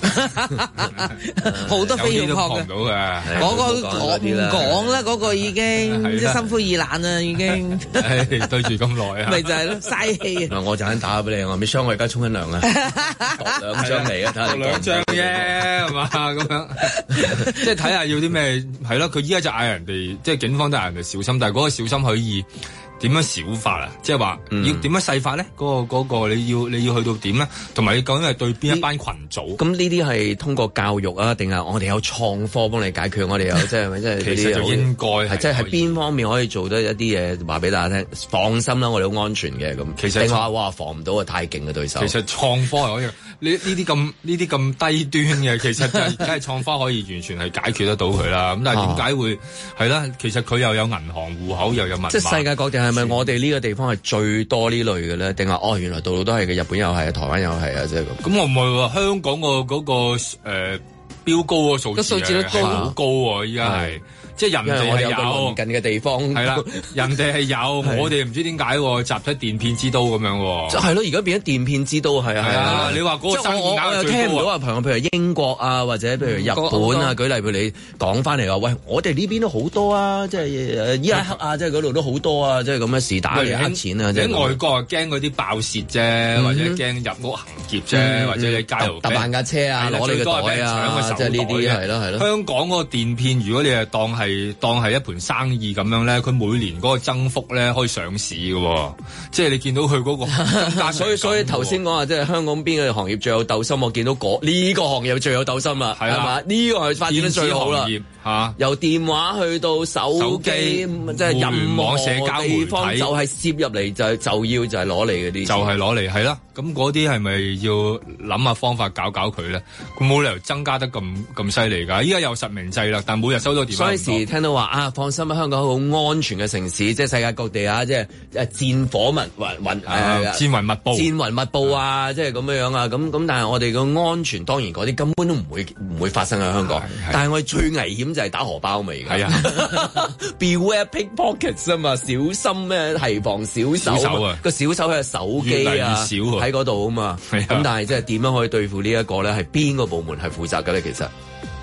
好多飛要撲到嘅， 嗰個我唔講啦，嗰個已經即係心灰意冷啦，已經對住咁耐啊， 咪就係咯，嘥氣啊！ 我陣間打俾你，我Michelle我而家沖緊涼啊，兩張嚟啊，睇下兩張啫，係嘛咁樣，即係睇下要啲咩係咯。佢依家就嗌人哋，即係警方都嗌人哋小心，但係嗰個小心可以點樣小法啊？即係話要點樣細法咧？嗰個你要去到點咧？同埋你究竟係對邊一班群組？ 咁呢啲係通過教育啊，定係我哋有創科幫你解決？我哋有即係咪即係其實就應該係即係喺邊方面可以做得一啲嘢話俾大家聽？放心啦，我哋好安全嘅咁。 其實定話哇防唔到啊，太勁嘅對手。 其實創科係可以，呢啲咁低端嘅，其實就係梗係創科可以完全係解決得到佢啦。咁但係點解會係啦？其實佢又有銀行戶口，又有密碼。 即係世界各地係咪我哋呢個地方係最多呢類嘅咧？定話原來度度都係嘅，日本又係啊，台灣又係啊，即係咁。 咁我唔係喎，香港嗰個標高個數字係好高喎，依家係。即係人哋係有鄰近嘅地方， 係啦，人哋係有，我哋唔知點解集體電騙之都咁樣喎。 係咯，而家變咗電騙之都係啊！ 你話嗰個生意額我又聽唔到話朋友，譬如英國啊，或者譬如日本啊，舉例譬如你講翻嚟話，喂，我哋呢邊都好多啊，即係伊拉克啊，即係嗰度都好多啊，即係咁嘅事打嚟呃錢啊！ 喺外國啊，驚嗰啲爆竊啫，或者驚入屋行劫啫，或者喺街度搭扮架車啊，攞你個袋啊，即係呢啲係咯係咯。 香港嗰個電騙，如果你係當係一盤生意咁樣咧，佢每年嗰個增幅咧可以上市嘅，即係你見到佢嗰個增加。 所以頭先講話，即係香港邊個行業最有鬥心，我見到呢個行業最有鬥心啦，係嘛？呢個係發展得最好啦。 嚇， 由電話去到手機，即係任何社交地方就係攝入嚟就要就係攞嚟嗰啲， 就係攞嚟係啦。咁嗰啲係咪要諗下方法搞佢咧？佢冇理由增加得咁犀利㗎。依家有實名制啦，但每日收到電話。 所以時聽到話放心啊，香港好安全嘅城市，即係世界各地啊，即係戰火戰雲密佈啊，即係咁樣啊。咁但係我哋嘅安全當然嗰啲根本都唔會發生喺香港。但係我哋最危險就係打荷包味㗎。係啊，Beware pickpockets 啊嘛，小心咩提防小手啊。個小手係手機啊，喺嗰度啊嘛。咁但係即係點樣可以對付呢一個咧？係邊個部門係負責嘅咧？其實。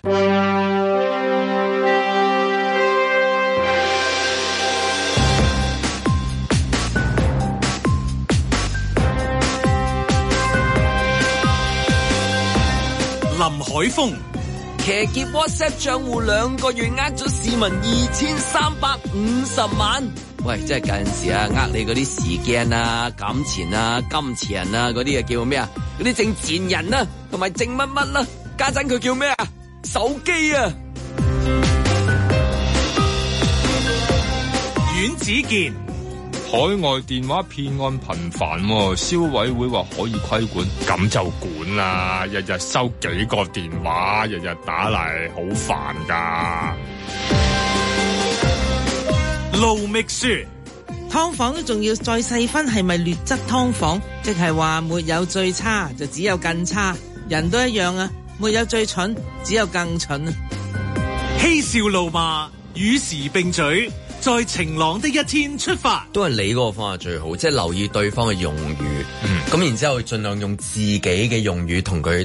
林海峰騎劫 WhatsApp 賬戶2個月呃咗市民2350萬。喂，即係近時啊，呃你嗰啲時間啊、金錢啊、金錢啊嗰啲啊叫咩啊？嗰啲正賤人啊，同埋正乜乜啦。家陣佢叫咩啊？手機啊。 阮子健， 海外電話騙案頻繁，消委會話可以規管，咁就管啦。日日收幾個電話，日日打嚟，好煩噶。 盧覓雪， 劏房都仲要再細分係咪劣質劏房，即係話沒有最差，就只有更差。人都一樣啊，沒有最蠢，只有更蠢啊。 嬉笑怒罵，與時並舉。在晴朗的一天出發， 都係你嗰個方法最好，即係留意對方嘅用語，咁然之後盡量用自己嘅用語同佢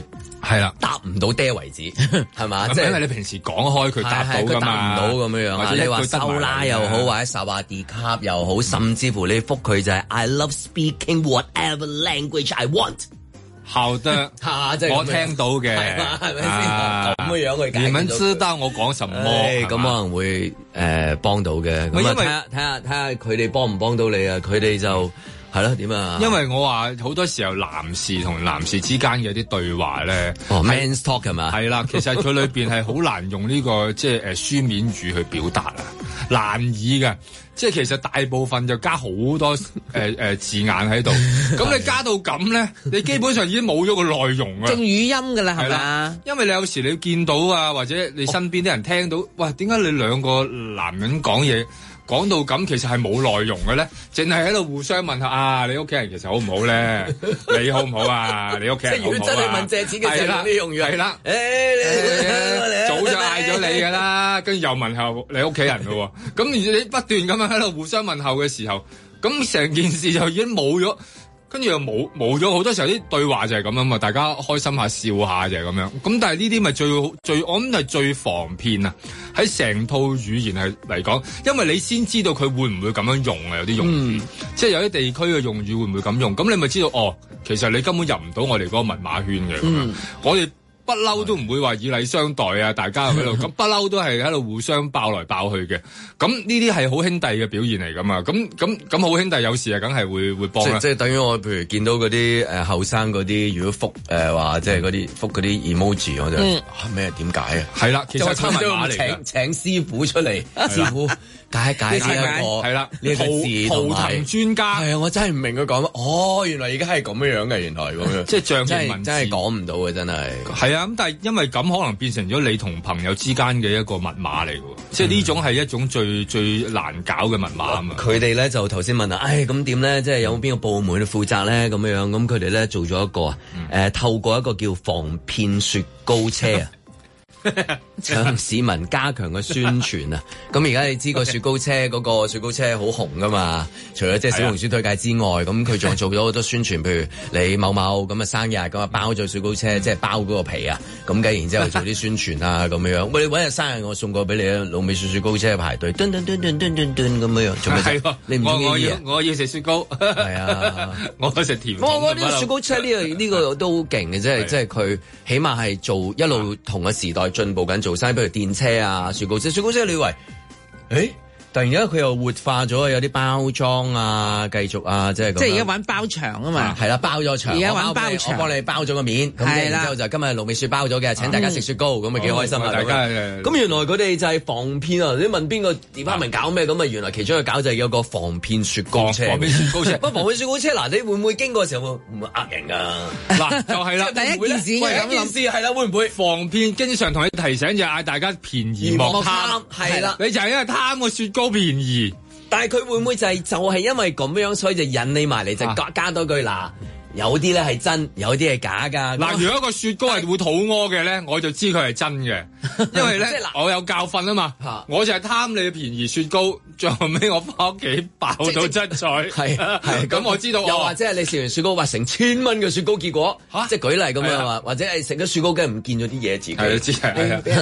係啦， 答唔到爹為止，係嘛？ 即係因為你平時講開佢答到㗎嘛， 答唔到咁樣或者你話收啦又好，或者十話 D 級又好，甚至乎你覆佢就係 I love speaking whatever language I want。 好的，我聽到嘅， 係咪先？咁嘅樣去解決到。 你們知道我講什麼？ 咁可能會幫到嘅。咁啊睇下佢哋幫唔幫到你啊？佢哋就係咯點啊？ 因為我話好多時候男士同男士之間嘅啲對話咧 ，man's talk 係嘛？ 係啦，其實佢裏邊係好難用呢個即係書面語去表達啊，難以嘅。即係其實大部分就加好多字眼喺度，咁你加到咁咧，你基本上已經冇咗個內容啊。 正語音㗎啦，係咪？ 因為你有時你見到啊，或者你身邊啲人聽到，哇，點解你兩個男人講嘢講到咁，其實係冇內容嘅咧？淨係喺度互相問下啊，你屋企人其實好唔好咧？你好唔好啊？你屋企人好唔好啊？ 即係如果真係問借錢嘅時候，呢啲用語係啦，早就嗌咗你㗎啦，跟住又問候你屋企人咯喎，咁你不斷咁樣喺度互相問候嘅時候，咁成件事就已經冇咗。跟住又冇咗，好多時候啲對話就係咁樣嘛，大家開心下笑下就係咁樣。咁但係呢啲咪最我諗係最防騙啊！喺成套語言係嚟講，因為你先知道佢會唔會咁樣用啊，有啲用語，即係有啲地區嘅用語會唔會咁用？咁你咪知道哦，其實你根本入唔到我哋嗰個密碼圈嘅咁樣。我哋不嬲都唔會話以禮相待啊！大家喺度咁不嬲都係喺度互相爆來爆去嘅。咁呢啲係好兄弟嘅表現嚟㗎嘛。咁好兄弟有時啊，梗係會幫啦。 即係等於我譬如見到嗰啲後生嗰啲，如果覆話即係嗰啲覆嗰啲 emoji，我就咩點解啊？ 係啦，其實係密碼嚟嘅。 請師傅出嚟，師傅解呢一個係啦， 呢個字圖騰專家係啊！我真係唔明佢講乜。哦，原來而家係咁樣嘅，原來咁樣， 即係象形文字真係講唔到嘅，真係。 係啊，咁但係因為咁可能變成咗你同朋友之間嘅一個密碼嚟嘅，即係呢種係一種最難搞嘅密碼啊嘛。 佢哋咧就頭先問啊，咁點咧？即係有冇邊個部門去負責咧？咁樣咁佢哋咧做咗一個透過一個叫防騙雪糕車啊。向市民加強嘅宣傳啊！咁而家你知個雪糕車嗰個雪糕車好紅噶嘛？除咗即係小紅書推介之外，咁佢仲做咗好多宣傳，譬如你某某咁啊生日咁啊包咗雪糕車，即係包嗰個皮啊，咁跟然之後做啲宣傳啊咁樣。喂，你搵日生日我送過俾你啊！老味雪糕車排隊，噔咁樣做咩啫？你唔中意嘢？ 我要食雪糕。係啊，我食甜。 我覺得雪糕車呢個都好勁嘅，即係佢起碼係做一路同個時代進步緊，做晒，譬如電車啊、雪糕車，你以為，突然間佢又活化咗，有啲包裝啊，繼續啊，即係而家玩包場啊嘛， 係啦，包咗場， 而家玩包場， 我幫你包咗個面，咁然之後就今日盧美雪包咗嘅，請大家食雪糕，咁咪幾開心啊！ 大家咁原來佢哋就係防騙啊！你問邊個 department 搞咩？咁啊，原來其中一個搞就係有個防騙雪糕車， 防騙雪糕車。 不過防騙雪糕車嗱，你會唔會經過嘅時候會唔會呃人㗎？ 嗱，就係啦， 第一件事咁件事係啦，會唔會防騙？經常同你提醒就嗌大家便宜莫貪， 係啦， 你就係因為貪個雪糕便宜。 但係佢會唔會就係因為咁樣，所以就引你埋嚟，就加多句嗱，有啲咧係真，有啲係假㗎。 嗱，如果個雪糕係會肚屙嘅咧，我就知佢係真嘅，因為咧我有教訓啊嘛，我就係貪你嘅便宜雪糕，最後尾我翻屋企爆到七彩， 係咁我知道。 又或者係你食完雪糕話成1000蚊嘅雪糕，結果即係舉例咁樣話，或者係食咗雪糕梗係唔見咗啲嘢自己， 係知係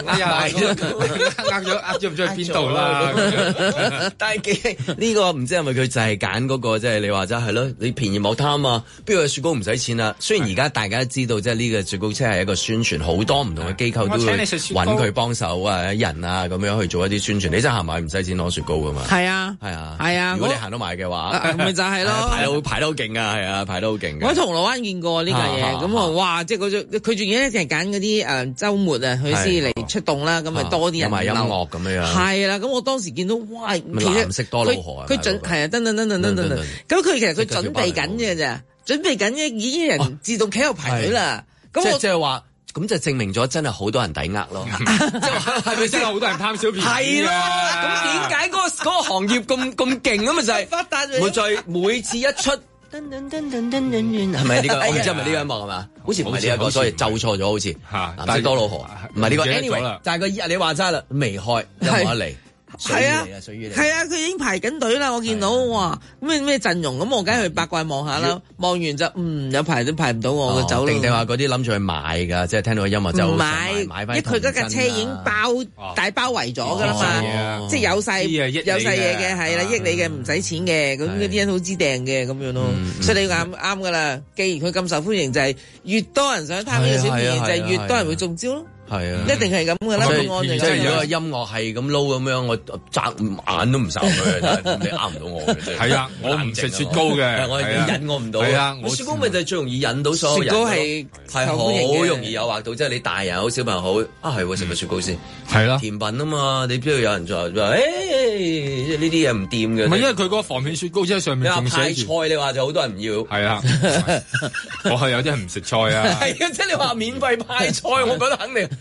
呃咗唔知去邊度啦。 但係呢個唔知係咪佢就係揀嗰個，即係你話齋係咯，你便宜莫貪啊，邊個雪糕唔使錢啦？雖然而家大家都知道，即係呢個雪糕車係一個宣傳，好多唔同嘅機構都會揾佢幫手啊、人啊咁樣去做一啲宣傳。你真係行埋唔使錢攞雪糕噶嘛？ 係啊，係啊。 如果你行到埋嘅話， 咪就係咯， 排得好勁啊，係啊，排得好勁。 我喺銅鑼灣見過呢個嘢，咁哇，即係佢仲要咧，就係揀嗰啲週末啊，佢先嚟出動啦，咁咪多啲人有埋音樂咁樣。 係啦，咁我當時見到哇， 藍色多瑙河啊， 佢係啊，噔，咁佢其實佢準備緊嘅咋。準備緊嘅已經人自動企喺度排隊啦， 咁即係話，咁就證明咗真係好多人抵呃咯， 係咪真係好多人貪小便宜？ 係咯，咁點解嗰個行業咁勁啊？咪就係發達， 每次一出，係咪呢個？我唔知係咪呢個音樂係嘛？好似唔係呢一個，所以奏錯咗好似。藍色多瑙河唔係呢個 ，anyway，但係個你話齋啦，未開，有冇得嚟？ 係啊，佢已經排緊隊啦，我見到哇咩陣容咁，我梗係去八卦望下啦，望完就有排都排唔到我嘅走咯。 定話嗰啲諗住去買㗎，即係聽到個音樂就唔買，因為佢嗰架車已經大包圍咗㗎啦嘛，即係有晒嘢嘅，係啦，益你嘅唔使錢嘅，咁嗰啲人好知訂嘅咁樣咯。所以你啱㗎啦，既然佢咁受歡迎，就係越多人想貪呢個小便宜，就係越多人會中招咯。 係啊， 一定係咁嘅啦。 即係如果個音樂係咁撈咁樣，我眨眼都唔睄佢，你呃唔到我嘅啫。 係啊，我唔食雪糕嘅， 我引我唔到。係啊，雪糕咪就係最容易引到所有人。 雪糕係好容易誘惑到，即係你大人好小朋友好啊，係喎，食個雪糕先。係啦，甜品啊嘛，你邊度有人再話誒呢啲嘢唔掂嘅？ 唔係因為佢嗰個防騙雪糕即係上面仲寫住菜，你話就好多人唔要。係啊， 我係有啲人唔食菜啊。 係啊，即係你話免費派菜，我覺得肯定。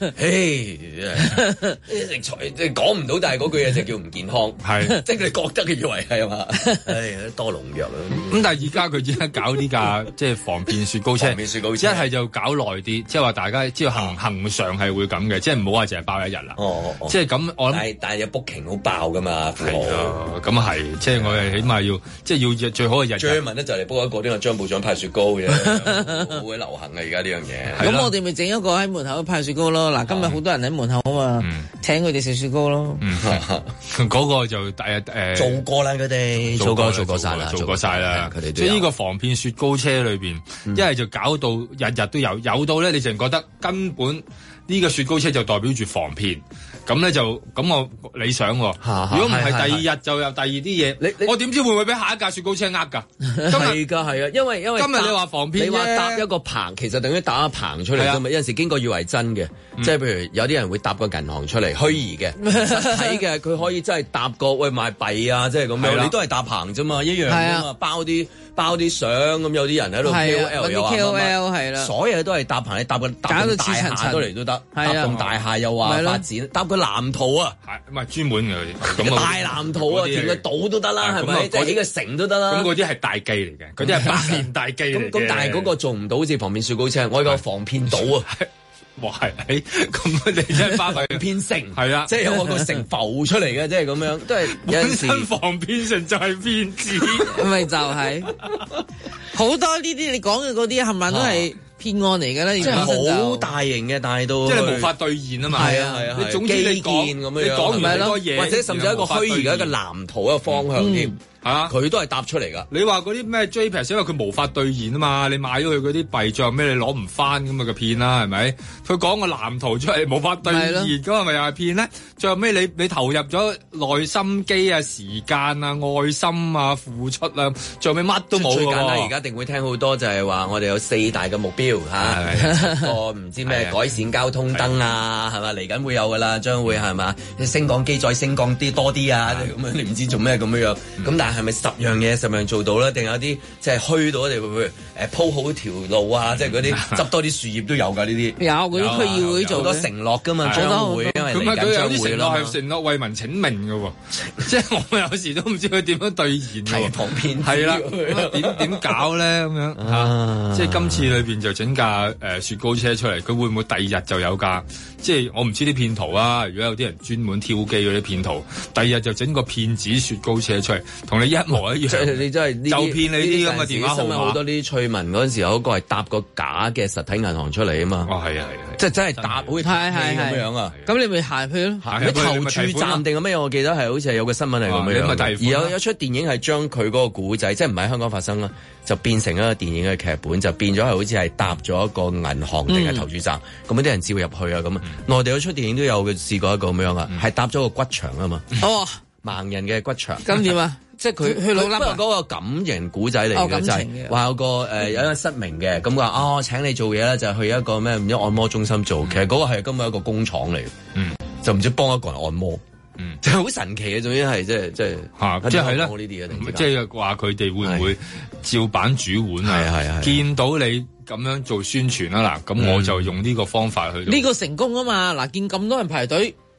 食菜即係講唔到，但係嗰句嘢就叫唔健康，係即係你覺得佢以為係嘛？多農藥啦。 咁但係而家佢搞呢架即係防騙雪糕車，一係就搞耐啲，即係話大家知道恒常係會咁嘅，即係唔好話淨係爆一日啦。即係咁我諗，但係有 booking 好爆噶嘛？係啊，咁係，即係我哋起碼要即係要最好嘅日。張文咧就嚟 book 一個呢個張部長派雪糕嘅，好鬼流行啊！而家呢樣嘢。 咁我哋咪整一個喺門口派雪糕咯。嗱，今日好多人喺門口啊嘛，請佢哋食雪糕咯。 嗰個就做過啦，佢哋做過晒啦， 佢哋。所以呢個防騙雪糕車裏邊，一係就搞到日日都有到咧，你淨係覺得根本呢個雪糕車就代表住防騙。咁咧就咁我理想喎。如果唔係第二日就有第二啲嘢，我點知會唔會俾下一架雪糕車呃㗎？ 係㗎，係啊，因為今日你話防騙， 你話搭一個棚，其實等於打一棚出嚟㗎嘛。有陣時經過以為真嘅，即係譬如有啲人會搭個銀行出嚟，虛擬嘅，實體嘅佢可以真係搭個賣幣啊，即係咁樣，你都係搭棚啫嘛，一樣㗎嘛，包啲相咁，有啲人喺度 KOL 又話乜乜，所有嘢都係搭棚，你搭個大廈都嚟都得，搭棟大廈又話發展，搭個藍圖啊， 唔係專門嘅嗰啲， 大藍圖啊，填個島都得啦，係咪？即係起個城都得啦。 咁嗰啲係大計嚟嘅，嗰啲係百年大計嚟嘅。 咁但係嗰個做唔到，好似防騙雪糕車，我有個防騙島啊。 哇係，咁你真係花費騙城係啊， 即係有個城浮出嚟嘅，即係咁樣，都係有陣時本身防騙城就係騙子， 咪就係好多呢啲你講嘅嗰啲，冚唪唥都係騙案嚟㗎啦， 即係好大型嘅，但係都即係你無法兌現啊嘛，係啊，你總之你講完好多嘢， 或者甚至一個虛擬嘅一個藍圖一個方向添。佢都係搭出嚟噶。 你話嗰啲咩 JPEX，因為佢無法兌現啊嘛，你買咗佢嗰啲幣，最後咩你攞唔翻咁嘅騙啦，係咪？佢講個藍圖出嚟無法兌現，咁係咪又係騙咧？最後尾你投入咗內心機啊、時間啊、愛心啊、付出啊，最後尾乜都冇。最簡單， 而家一定會聽好多就係話我哋有4大嘅目標嚇，個唔知咩改善交通燈啊，係嘛？嚟緊會有噶啦，將會係嘛？升降機再升降啲多啲啊，咁樣你唔知做咩咁樣，咁但係係咪10樣嘢10樣做到咧？定有啲即係虛到我哋會唔會鋪好條路啊？即係嗰啲執多啲樹葉都有㗎呢啲。有嗰啲區議會做好多承諾㗎嘛，將會因為嚟緊將會啦。佢有啲承諾係承諾為民請命㗎喎，即係我有時都唔知佢點樣兌現喎。提防騙係啦，點搞咧咁樣嚇？即係今次裏邊就整架雪糕車出嚟，佢會唔會第二日就有架？即係我唔知啲騙徒啊，如果有啲人專門挑機嗰啲騙徒，第二日就整個騙子雪糕車出嚟，同你一模一樣。即係你真係就騙你啲咁嘅電話號碼。好多啲趣聞嗰陣時候，嗰個係搭個假嘅實體銀行出嚟啊嘛。哦，係啊，即係真係搭好似咁樣啊。咁你咪行去咯，你投注站定係咩？我記得係好似係有個新聞係咁樣。而有出電影係將佢嗰個古仔，即係唔喺香港發生啦，就變成一個電影嘅劇本，就變咗係好似係搭咗一個銀行定係投注站，咁啲人照入去啊咁。內地有出電影都有嘅，試過一個咁樣啊，係搭咗個骨場啊嘛。哦，盲人嘅骨場。咁點啊？即係佢去老笠嗰個感人古仔嚟嘅，就係話有個有一個失明嘅，咁話請你做嘢咧，就去一個咩唔知按摩中心做。其實嗰個係根本一個工廠嚟嘅，就唔知幫一個人按摩。就好神奇嘅，總之係即係即係咧，即係話佢哋會唔會照板煮碗啊？係見到你咁樣做宣傳啦，嗱，咁我就用呢個方法去。呢個成功啊嘛！嗱，見咁多人排隊，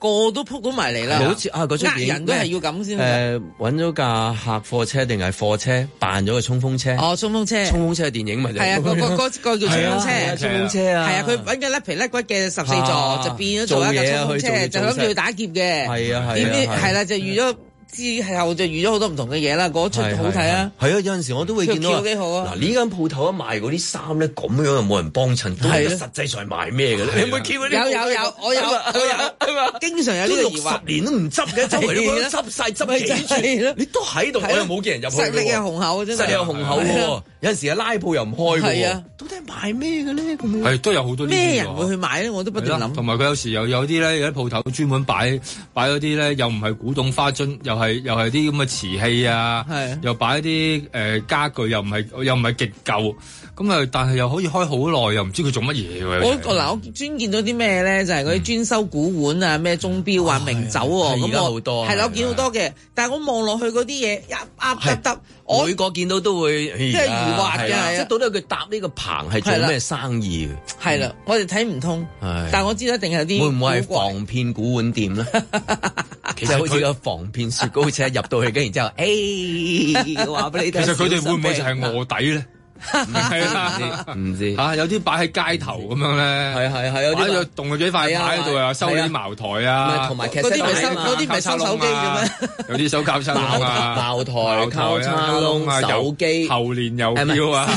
個都撲到埋嚟啦。 好似嗰出電影人都係要咁先。 揾咗架客貨車定係貨車扮咗個衝鋒車。 哦，衝鋒車。 衝鋒車嘅電影咪就係嗰個叫衝鋒車。 衝鋒車啊。 係啊，佢揾嘅甩皮甩骨嘅14座就變咗做一架衝鋒車，就諗住去打劫嘅。 係啊， 點知係啦，就預咗。之後就預咗好多唔同嘅嘢啦，嗰出好睇啊！ 係啊，有陣時我都會見到幾好啊！ 嗱，呢間鋪頭一賣嗰啲衫咧，咁樣又冇人幫襯，都係實際上係賣咩嘅咧？你有冇見過呢？ 有，我有，經常有呢個疑惑。 10年都唔執嘅，周圍都執晒執幾處，你都喺度，我又冇見人入去。 實力又雄厚，真係實力又雄厚喎！有陣時啊，拉鋪又唔開嘅，到底係賣咩嘅咧？咁樣係都有好多咩人會去買咧？我都不斷諗。 同埋佢有時又有啲咧，有啲鋪頭專門擺嗰啲咧，又唔係古董花樽，又係啲咁嘅瓷器啊，又擺一啲家具，又唔係極舊，咁啊，但係又可以開好耐，又唔知佢做乜嘢喎。 我專見到啲咩咧，就係嗰啲專收古碗啊、咩鐘錶啊、名酒喎。 而家好多係啦，我見好多嘅，但係我望落去嗰啲嘢一每個見到都會即係疑惑嘅， 即係到底佢搭呢個棚係做咩生意嘅？ 係啦，我哋睇唔通，但係我知道一定係啲會唔會係防騙古碗店咧？其實好似個防騙雪糕車入到去，跟然之後，話俾你聽。 其實佢哋會唔會就係臥底咧？係啊，唔知嚇，有啲擺喺街頭咁樣咧， 係有啲擺咗棟咗幾塊牌喺度啊，收啲茅台啊， 同埋嗰啲咪收手機嘅咩？ 有啲收交叉窿啊， 茅台、交叉窿、手機、 猴年郵票啊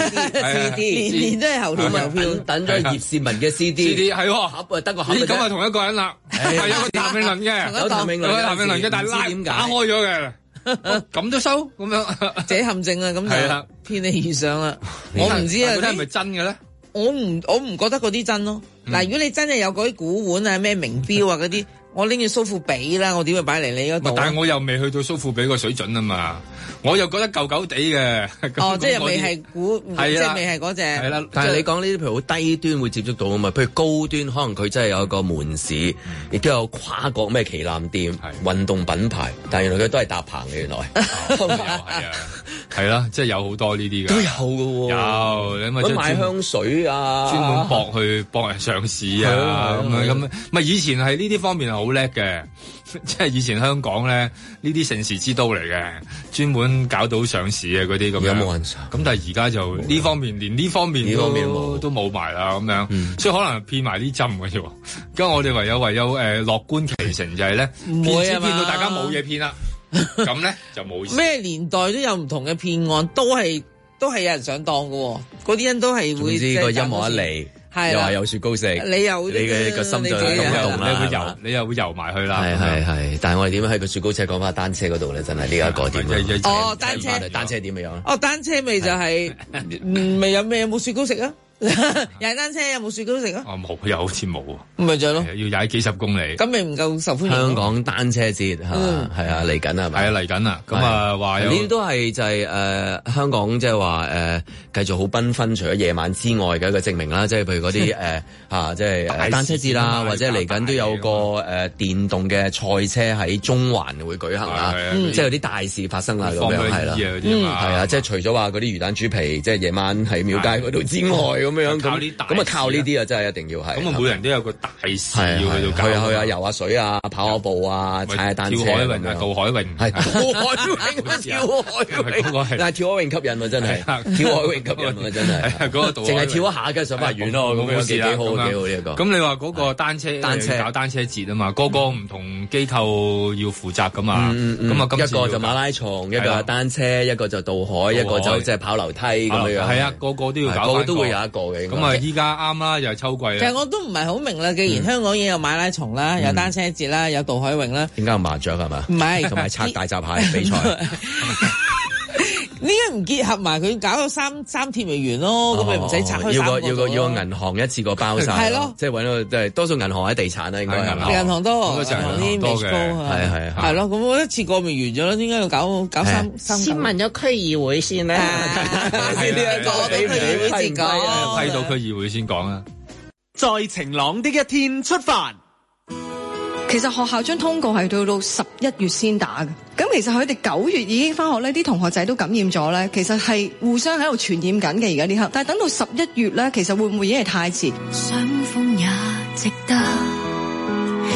，CD 年都係猴年郵票， 等咗葉倩文嘅 CD 係喎， 盒啊得個盒。 咁啊同一個人啦，係有個譚詠麟嘅， 有譚詠麟嘅，但係打開咗嘅。咁都收咁樣， 這陷阱啊！咁就偏你以上啦。我唔知啊， 嗰啲係咪真嘅咧？ 我唔覺得嗰啲真咯。嗱，如果你真係有嗰啲古碗啊、咩名錶啊嗰啲，我拎住蘇富比啦，我點會擺嚟你嗰度？ 但係我又未去到蘇富比個水準啊嘛，我又覺得舊舊地嘅。 哦，即係未係古，即係未係嗰隻。係啦，但係你講呢啲譬如好低端會接觸到啊嘛，譬如高端可能佢真係有一個門市，亦都有跨國咩旗艦店、運動品牌，但係原來佢都係搭棚嘅原來。 係啊，係啦，即係有好多呢啲嘅。 都有嘅喎。 有你咪即係賣香水啊， 專門搏人上市啊咁。咪以前係呢啲方面係好叻嘅，即係以前香港咧呢啲盛事之都嚟嘅，專門搞到上市嘅嗰啲咁樣。 有冇人上？ 咁但係而家就呢方面連呢方面都冇埋啦咁樣，所以可能騙埋呢針嘅啫。咁我哋唯有樂觀其成就係咧，騙到大家冇嘢騙啦，咁咧就冇事。 咩年代都有唔同嘅騙案，都係有人上當嘅，嗰啲人都係會。 總之個音樂一嚟。又話有雪糕食，你嘅個心就動啦， 你又會游埋去啦。 係，但係我哋點樣喺個雪糕車講翻單車嗰度咧？真係呢一個點？ 哦，單車點樣？哦，單車咪就係未有冇雪糕食啊？踩單車有冇雪糕食啊？ 哦，冇，又好似冇喎。 咁咪就係咯， 要踩幾十公里。 咁咪唔夠受歡迎。 香港單車節係啊，嚟緊係咪？ 係啊，嚟緊啦。咁啊話有呢啲都係就係香港即係話繼續好繽紛，除咗夜晚之外嘅一個證明啦。即係譬如嗰啲即係單車節啦，或者嚟緊都有個電動嘅賽車喺中環會舉行啦。即係有啲大事發生啦咁樣係啦。係啊，即係除咗話嗰啲魚蛋豬皮，即係夜晚喺廟街嗰度之外。咁樣咁啊靠呢啲啊真係一定要係。 咁啊每人都有個大事要去到搞。 去啊游下水啊，跑下步啊，踩下單車。 跳海泳啊，渡海泳。 係跳海泳，跳海泳。但係跳海泳吸引啊，真係。跳海泳吸引啊，真係。嗰個渡海泳。淨係跳一下嘅上翻遠咯，咁樣幾好呢一個。 咁你話嗰個單車搞單車節啊嘛，個唔同機構要負責噶嘛。咁啊， 一個就馬拉松，一個係單車，一個就渡海，一個就即係跑樓梯咁樣。 係啊，個個都要搞。 個個都會有一個嘅。 咁啊，依家啱啦，又係秋季啦。 其實我都唔係好明啦，既然香港已經有馬拉松啦，有單車節啦，有渡海泳啦， 點解有麻雀係嘛？ 唔係， 同埋拆大閘蟹比賽。 點解唔結合埋佢搞到三鐵咪完咯？咁咪唔使拆開三個。 要個銀行一次過包晒。係咯，即係揾到即係多數銀行喺地產啦，應該係嘛？ 銀行多， 銀行啲多嘅， 係。 係咯，咁我一次過咪完咗咯？點解要搞三？ 先問咗區議會先啦。 呢一個俾區議會先講， 批到區議會先講啦。 在晴朗的一天出發。 其實學校將通告係到11月先打嘅，咁其實佢哋9月已經返學咧，啲同學仔都感染咗咧，其實係互相喺度傳染緊嘅而家呢刻，但係等到11月咧，其實會唔會已經係太遲？ 相逢也值得，又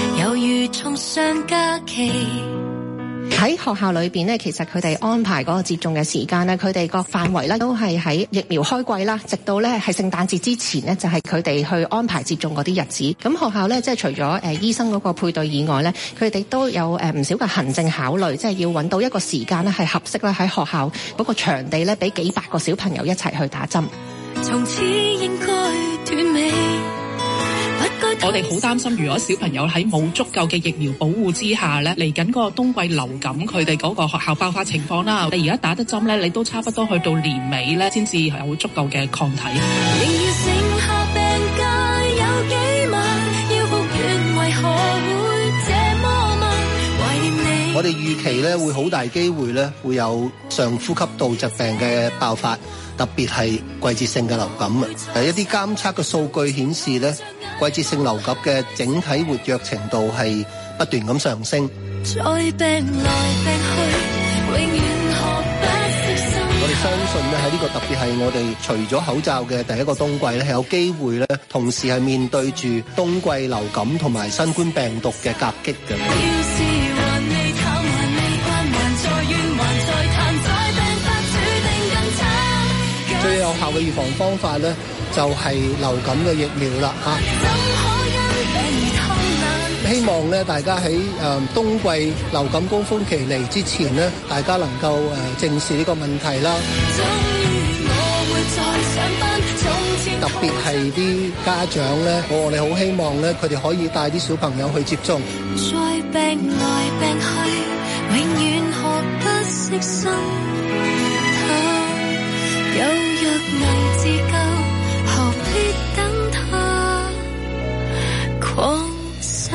如重上假期。 喺學校裏邊咧，其實佢哋安排嗰個接種嘅時間咧，佢哋個範圍咧都係喺疫苗開季啦，直到咧係聖誕節之前咧，就係佢哋去安排接種嗰啲日子。咁學校咧，即係除咗醫生嗰個配對以外咧，佢哋都有唔少嘅行政考慮，即係要揾到一個時間咧係合適啦，喺學校嗰個場地咧，俾幾百個小朋友一齊去打針。 從此應該斷尾。 我哋好擔心，如果小朋友喺冇足夠嘅疫苗保護之下咧，嚟緊嗰個冬季流感，佢哋嗰個學校爆發情況啦。你而家打得針咧，你都差不多去到年尾咧，先至有足夠嘅抗體。 仍然剩下病假有幾晚，要復原為何會這麼慢？懷念你。 我哋預期咧會好大機會咧會有上呼吸道疾病嘅爆發。特別係季節性嘅流感啊！一啲監測嘅數據顯示咧，季節性流感嘅整體活躍程度係不斷咁上升。 再病來病去，永遠學不識心。 我哋相信咧喺呢個特別係我哋除咗口罩嘅第一個冬季咧，係有機會咧同時係面對住冬季流感同埋新冠病毒嘅夾擊嘅。最有效嘅預防方法咧，就係流感嘅疫苗啦嚇。希望咧，大家喺冬季流感高峰期嚟之前咧，大家能夠正視呢個問題啦。特別係啲家長咧，我哋好希望咧，佢哋可以帶啲小朋友去接種。 再病來病去，永遠學不識心。有若能自救，何必等他狂收？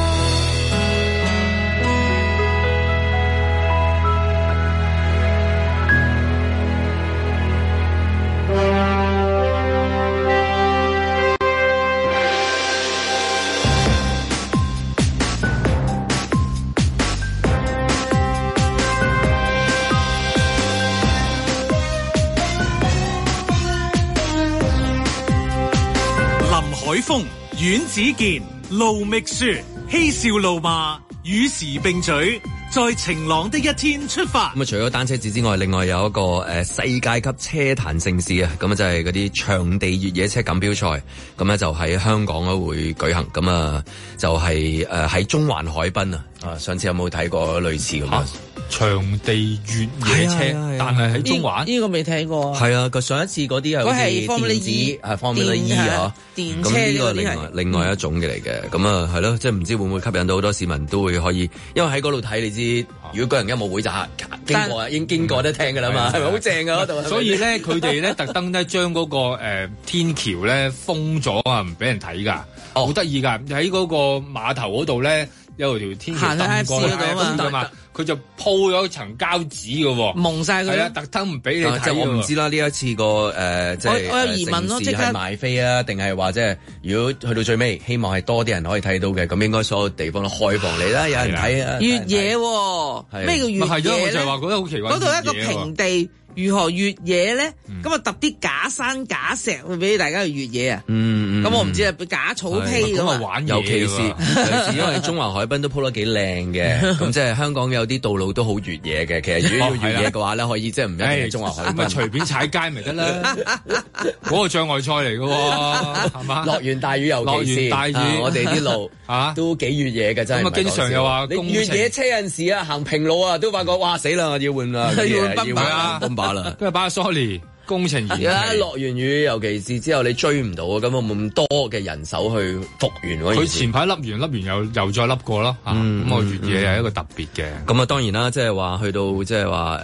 海風、阮子健、盧覓雪，嬉笑怒罵，與時並舉，在晴朗的一天出發。 咁啊，除咗單車節之外，另外有一個世界級車壇盛事啊，咁啊就係嗰啲場地越野車錦標賽，咁咧就喺香港咧會舉行，咁啊就係喺中環海濱啊，上次有冇睇過類似咁啊？ 場地越野車，但係喺中環呢個未睇過。 係啊，佢上一次嗰啲係好似電子係Formula E 啊， 電車咁呢個另外一種嘅嚟嘅，咁啊係咯，即係唔知會唔會吸引到好多市民都會可以，因為喺嗰度睇你知，如果舉行音樂會就經過啊，已經經過得聽㗎啦嘛，係咪好正啊嗰度？ 所以咧，佢哋咧特登咧將嗰個天橋咧封咗啊，唔俾人睇㗎，好得意㗎，喺嗰個碼頭嗰度咧有條天橋登過㗎嘛。佢就鋪咗層膠紙嘅喎， 蒙晒佢， 係啊，特登唔俾你睇。 即係我唔知啦，呢一次個即係我有疑問咯，即係買飛啊，定係話即係如果去到最尾，希望係多啲人可以睇到嘅，咁應該所有地方都開放嚟啦，有人睇啊。 越野喎，咩叫越野咧？ 我就係話覺得好奇怪。 嗰度一個平地。如何越野咧？咁啊揼啲假山假石去俾大家去越野啊！咁我唔知啊，假草坯咁啊玩， 尤其是因為中環海濱都鋪得幾靚嘅，咁即係香港有啲道路都好越野嘅。其實如果要越野嘅話咧，可以即係唔一定係中環海濱， 咪隨便踩街咪得啦。嗰個障礙賽嚟嘅喎，係嘛？ 落完大雨尤其是大雨， 我哋啲路都幾越野嘅真係。 咁啊，經常又話你越野車有陣時啊，行平路啊，都發覺哇死啦，要換啦，要換啦， 跟住把 sorry 工程員， 而家落完雨，尤其是之後你追唔到啊，咁啊冇咁多嘅人手去復原嗰件事。 佢前排笠完又再笠過咯，咁我越野係一個特別嘅。 咁啊當然啦，即係話去到即係話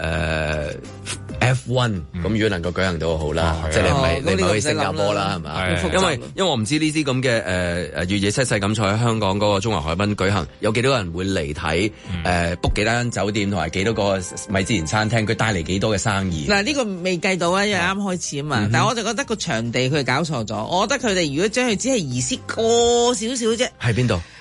F1 咁，如果能夠舉行到好啦，即係你唔係去新加坡啦，係嘛？因為我唔知呢啲咁嘅越野車世錦賽喺香港嗰個中環海濱舉行，有幾多人會嚟睇？book 幾間酒店同埋幾多個米芝蓮餐廳，佢帶嚟幾多嘅生意？ 嗱，呢個未計到啊，因為啱開始啊嘛。但係我就覺得個場地佢搞錯咗，我覺得佢哋如果將佢只係移師過少少啫。 喺邊度？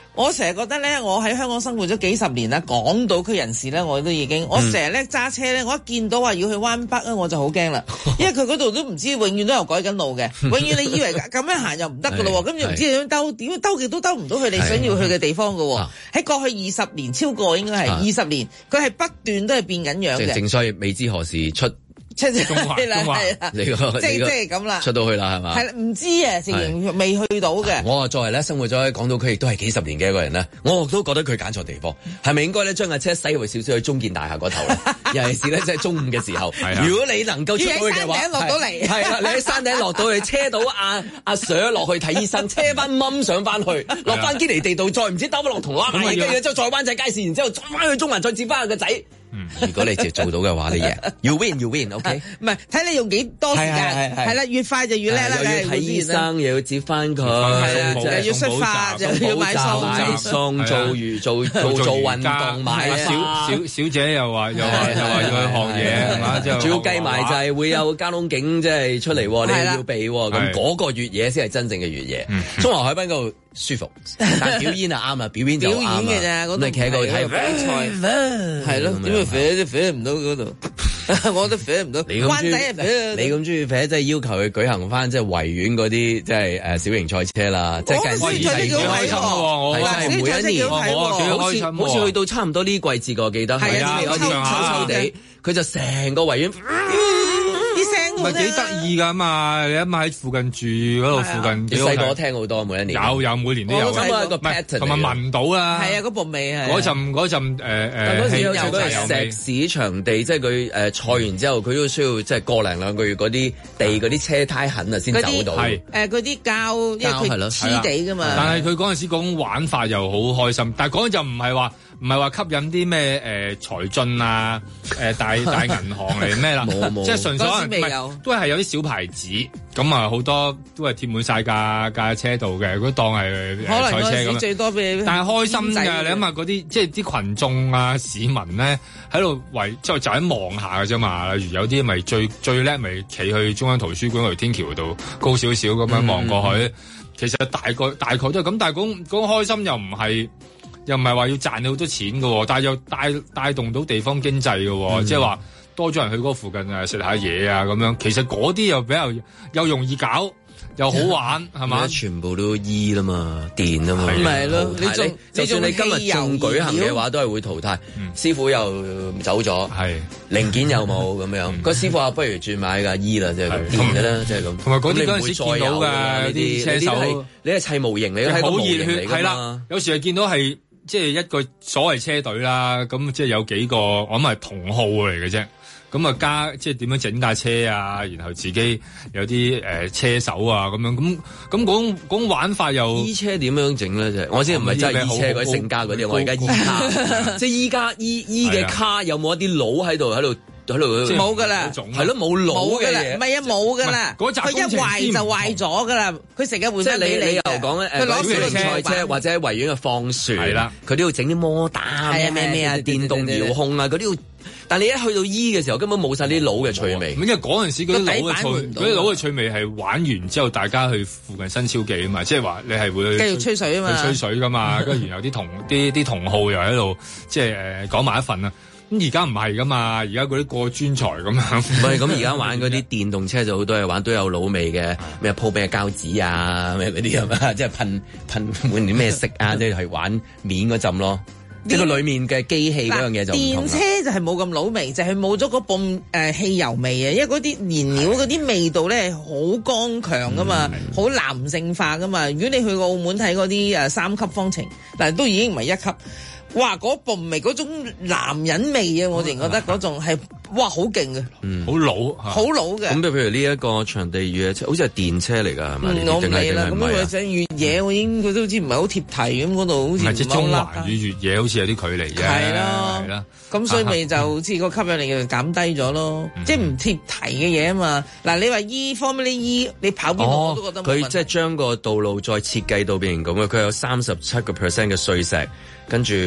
我成日覺得咧，我喺香港生活咗幾十年啦，港島區人士咧，我都已經，我成日咧揸車咧，我一見到話要去灣北咧，我就好驚啦，因為佢嗰度都唔知，永遠都有改緊路嘅，永遠你以為咁樣行又唔得噶咯喎，咁又唔知點樣兜，點樣兜極都兜唔到去你想要去嘅地方噶喎。喺過去20年超過應該係20年，佢係不斷都係變緊樣嘅。 正所以未知何時出。 中華，即係咁啦， 出到去啦係嘛？ 係啦，唔知啊，仍然未去到嘅。 我作為咧生活咗喺港島區，亦都係幾十年嘅一個人咧，我都覺得佢揀錯地方，係咪應該咧將架車駛回少少去中建大廈嗰頭咧？尤其是咧，即係中午嘅時候，如果你能夠出到去嘅話， 喺山頂落到嚟， 係啦，你喺山頂落到去，車到阿 Sir 落去睇醫生，車翻掹上翻去，落翻堅尼地道，再唔知兜翻落銅鑼灣，跟住之後再灣仔街市，然之後再翻去中環，再接翻個仔。如果你做到嘅話，你贏 ，you win，OK？ 唔係睇你用幾多時間，係啦，越快就越叻啦。 又要睇醫生，又要接翻佢， 又要出發，又要買餸，做運動，買小姐又話要去學嘢，係嘛？ 仲要計埋就係會有交通警即係出嚟，你要避咁嗰個越野先係真正嘅越野。中華海濱嗰度舒服，但表演啊啱啊，表演就啱啊。 表演嘅咋，嗰度你企喺度睇比賽，係咯，點會飛唔到嗰度？我都飛唔到。灣仔你咁中意飛，即係要求佢舉行翻即係維園嗰啲即係小型賽車啦。即係小型賽車幾開心喎！ 係每一年好似去到差唔多呢季節，我記得係啊，秋地，佢就成個維園。 唔係幾得意㗎嘛？你諗下喺附近住嗰度附近， 你細個聽好多每一年有每年都有，同埋聞到啦。 係啊，嗰部味係嗰陣嗰時有嗰個石屎場地，即係佢賽完之後，佢都需要即係個零兩個月嗰啲地嗰啲車胎痕啊先走到。 嗰啲膠，因為佢黐地㗎嘛。 但係佢嗰陣時嗰種玩法又好開心，但係嗰陣就唔係話吸引啲咩財進啊大銀行嚟咩啦，即係純粹可能都係有啲小牌子，咁啊好多都係貼滿晒架車度嘅，如果當係賽車咁。 最多俾， 但係開心㗎，你諗下嗰啲即係啲群眾啊市民咧喺度就喺望下㗎啫嘛。例如有啲咪最叻咪企去中央圖書館天橋度高少少咁樣望過去，其實大概都係咁，但係嗰種開心又唔係話要賺你好多錢㗎喎，但係又帶動到地方經濟㗎喎，即係話多咗人去嗰附近食下嘢啊咁樣，其實嗰啲又比較又容易搞又好玩係嘛？ 全部都醫啦嘛，電啊嘛， 唔係咯， 就算你今日仲舉行嘅話，都係會淘汰。師傅又走咗，零件又冇咁樣。個師傅話不如轉買架醫啦，即係電嘅啦，即係咁。 同埋嗰啲嗰陣時見到㗎呢啲車手， 你係砌模型嚟嘅， 好熱血係啦。有時係見到係。即係一個所謂車隊啦，咁即係有幾個，我諗係同號嚟嘅啫。咁啊加即係點樣整架車啊，然後自己有啲車手啊咁樣，咁嗰種玩法又醫車點樣整咧？就我知唔係真係醫車嗰啲性家嗰啲，我而家醫卡，即係依家醫嘅卡有冇一啲佬喺度冇噶啦， 係咯冇腦嘅嘢， 唔係啊冇噶啦，佢一壞就壞咗噶啦，佢成日換翻俾你。 又講咧，小型賽車或者喺維園嘅放船，係啦，佢都要整啲摩打咩啊，電動遙控啊，嗰啲要。但你一去到醫嘅時候，根本冇晒啲腦嘅趣味。 因為嗰陣時嗰啲腦嘅趣味係玩完之後，大家去附近新超記啊嘛，即係話你係會繼續吹水啊嘛， 去吹水噶嘛，跟住然後啲同號又喺度即係講埋一份啊。咁而家唔係噶嘛，而家嗰啲過專才咁樣。 唔係咁，而家玩嗰啲電動車就好多嘢玩，都有腦味嘅，咩鋪咩膠紙啊，咩嗰啲係嘛，即係噴換啲咩色啊，即係玩面嗰陣咯。即係個裡面嘅機器嗰樣嘢就唔同啦。電車就係冇咁老味，就係冇咗嗰泵汽油味啊！因為嗰啲燃料嗰啲味道咧好剛強噶嘛，好男性化噶嘛。如果你去過澳門睇嗰啲3級方程，嗱都已經唔係1級。哇！嗰泵味嗰種男人味啊，我淨覺得嗰種係哇好勁嘅， 好老， 好老嘅。 咁譬如呢一個場地越野車，好似係電車嚟㗎，係咪？ 我唔理啦。咁我想越野，我已經佢都好似唔係好貼題咁，嗰度好似唔係即係中環與越野好似有啲距離啫。 係啦。咁所以咪就好似個吸引力就減低咗咯，即係唔貼題嘅嘢啊嘛。嗱，你話Formula E，你跑邊度我都覺得冇問題。 佢即係將個道路再設計到變成咁嘅，佢有37% 嘅碎石。跟住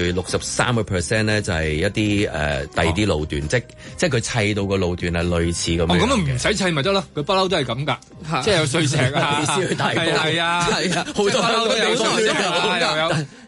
63% 咧就係一啲第二啲路段，即係佢砌到個路段係類似咁樣。 咁啊唔使砌咪得咯，佢不嬲都係咁噶，即係有碎石啊， 意思去大埔係啊， 好多地方都有。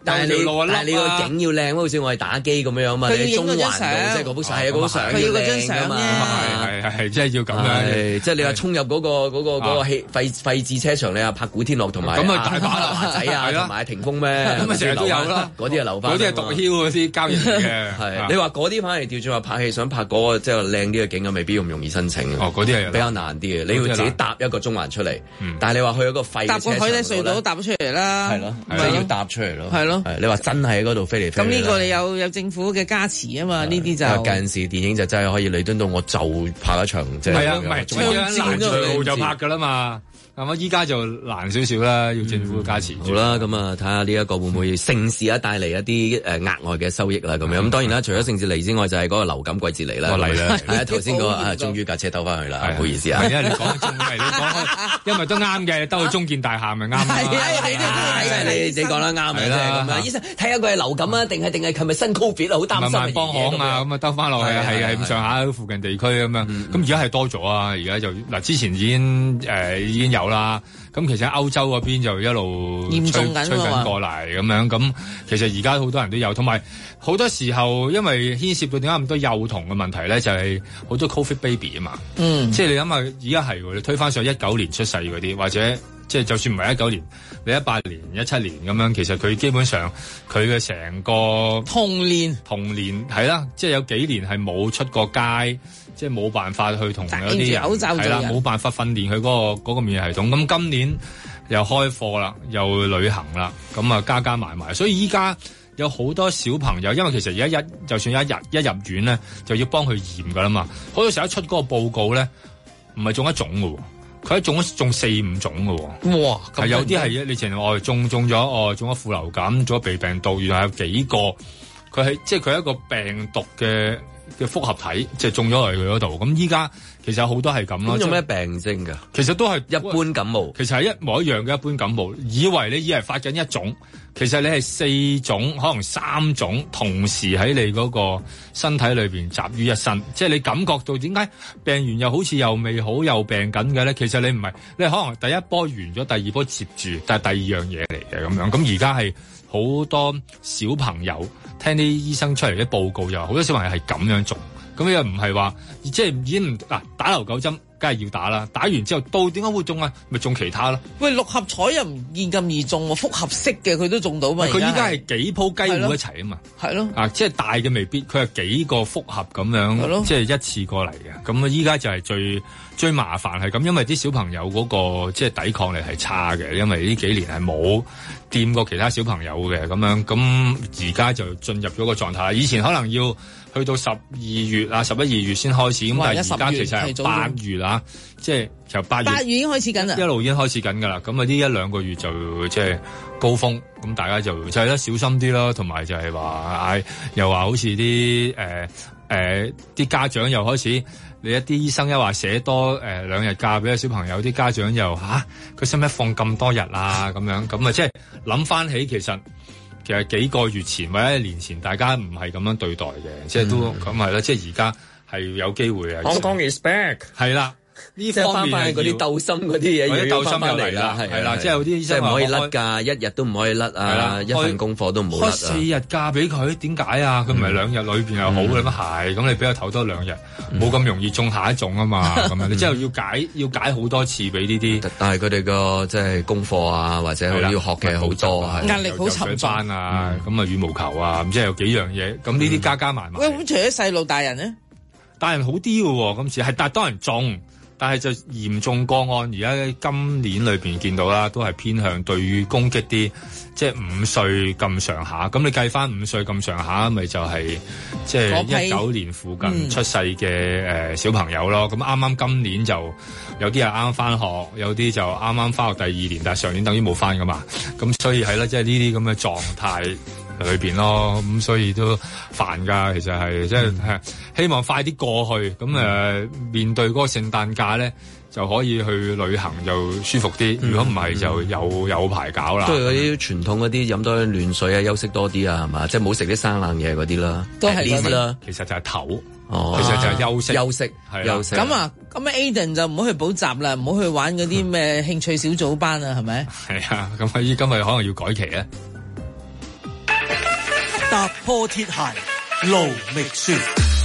但係你個景要靚，好似我哋打機咁樣嘛。 佢要影嗰張相， 即係嗰幅相，係嗰幅相， 佢要嗰張相啫。 係，即係要咁樣。 即係你話衝入嗰個廢置車場，你話拍古天樂同埋咁啊大把啦華仔啊，同埋霆鋒咩？ 咁啊成日都有啦。 嗰啲係留翻， 嗰啲係毒梟嗰啲交易嘅。 係你話嗰啲反而調轉話拍戲想拍嗰個即係靚啲嘅景啊，未必咁容易申請。 嗰啲係比較難啲嘅，你要自己搭一個中環出嚟。但係你話去一個廢搭個海底隧道都搭咗出嚟啦。 係咯，即係要搭出嚟咯。 係咯， 你話真係喺嗰度飛嚟飛去。 咁呢個你有政府嘅加持啊嘛？呢啲就近時電影就真係可以彌敦道，我就拍一場即係。 係啊，唔係槍戰嗰就拍㗎啦嘛。咁啊，依家就難少少啦，要政府加持。 好啦，咁啊，睇下呢一個會唔會盛事啊帶嚟一啲額外嘅收益啦，咁樣。咁當然啦，除咗盛事嚟之外，就係嗰個流感季節嚟啦。 嚟啦， 係啊，頭先個終於架車兜翻去啦，唔好意思啊。 係因為你講中係你講，因為都啱嘅，兜去中建大廈咪啱。 係你自己講啦，啱嘅咁啊。醫生睇下佢係流感啊，定係係咪新 Covid 啊？好擔心。 幫行啊，咁啊兜翻落去係咁上下附近地區咁樣。咁而家係多咗啊！而家就嗱，之前已經有啦，咁其實歐洲嗰邊就一路嚴重吹緊過嚟咁樣，咁其實而家好多人都有，同埋好多時候因為牽涉到點解咁多幼童嘅問題咧，就係好多 Covid baby 啊嘛，即係你諗下，而家係你推翻上19年出世嗰啲，或者即係就算唔係19年，你18年、17年咁樣，其實佢基本上佢嘅成個童年係啦，即係有幾年係冇出過街。即係冇辦法去同嗰啲人係啦，冇辦法訓練佢嗰個免疫系統。咁今年又開課啦，又旅行啦，咁啊加埋，所以依家有好多小朋友，因為其實而家就算一入院咧，就要幫佢驗噶啦嘛。好多時候一出嗰個報告咧，唔係中一種嘅喎，佢係中4-5種嘅喎。哇！係有啲係你前外中咗副流感，中咗鼻病毒，原來有幾個佢係即係佢係一個病毒嘅複合體，即係中咗落去佢嗰度。咁依家其實有好多係咁咯。 有咩病徵㗎？ 其實都係一般感冒。 其實係一模一樣嘅一般感冒。以為發緊一種，其實你係4種，可能3種同時喺你嗰個身體裏邊集於一身。即係你感覺到點解病完又好似又未好又病緊嘅咧？其實你唔係，你可能第一波完咗，第二波接住，但係第二樣嘢嚟嘅咁樣。咁而家係好多小朋友。聽啲醫生出嚟啲報告又好多小朋友係咁樣做，咁又唔係話即係已經打流感針，梗係要打啦。打完之後到點解會中啊？咪中其他咯。喂，6合彩又唔見咁易中喎，複合式嘅佢都中到嘛。佢依家係幾鋪雞糊一齊啊嘛。係咯。即係大嘅未必，佢係幾個複合咁樣，即係一次過嚟嘅。咁啊，依家就係最麻煩係咁，因為啲小朋友嗰個即係抵抗力係差嘅，因為呢幾年係冇掂過其他小朋友嘅咁樣，咁而家就進入咗個狀態。以前可能要去到12月啊、11、2月先開始，咁但係而家其實係8月啦，即係由8月已經開始緊啦， 一路已經開始緊㗎啦。咁啊，呢1-2個月就即係高峰，咁大家就係咧小心啲咯，同埋就係話又話好似啲啲家長又開始。你一啲醫生一話寫多2日假俾個小朋友，啲家長又佢使唔使放咁多日啊？咁樣咁啊，即係諗翻起其實幾個月前或者1年前，大家唔係咁樣對待嘅，即係都咁係啦。即係而家係有機會啊。 Hong Kong is back，係啦。呢方面嗰啲鬥心嗰啲嘢要鬥心又嚟啦，係啦，即係有啲醫生話唔可以甩㗎，一日都唔可以甩啊，一份功課都唔好甩啊。 開4日假俾佢，點解啊？佢唔係2日裏邊又好嘅咩？係咁，你俾佢唞多2日，冇咁容易中下一種啊嘛。咁樣你之後要解好多次俾呢啲。 但係佢哋個即係功課啊，或者要學嘅好多， 壓力好沉重啊。咁啊羽毛球啊，咁即係有幾樣嘢。咁呢啲加埋埋。 喂，咁除咗細路，大人咧？ 大人好啲嘅喎，今次係但係當然中。但係就嚴重個案，而家今年裏邊見到啦，都係偏向對於攻擊啲即係5歲咁上下。咁你計翻5歲咁上下，咪就係即係19年附近出世嘅小朋友咯。咁啱啱今年就有啲係啱啱翻學，有啲就啱啱翻學第2年，但係上年等於冇翻噶嘛。咁所以係啦，即係呢啲咁嘅狀態裏邊咯，咁所以都煩噶，其實係即係希望快啲過去，咁面對嗰個聖誕假咧就可以去旅行就舒服啲，如果唔係就有排搞啦。 都係嗰啲傳統嗰啲飲多啲暖水啊，休息多啲啊，係嘛？即係冇食啲生冷嘢嗰啲啦， 都係嗰啲啦。 其實就係唞，其實就係休息。 休息。 咁啊，咁 Aiden 就唔好去補習啦，唔好去玩嗰啲咩興趣小組班啊，係咪？ 係啊，咁今日可能要改期啊。 踏破鐵鞋路覓雪。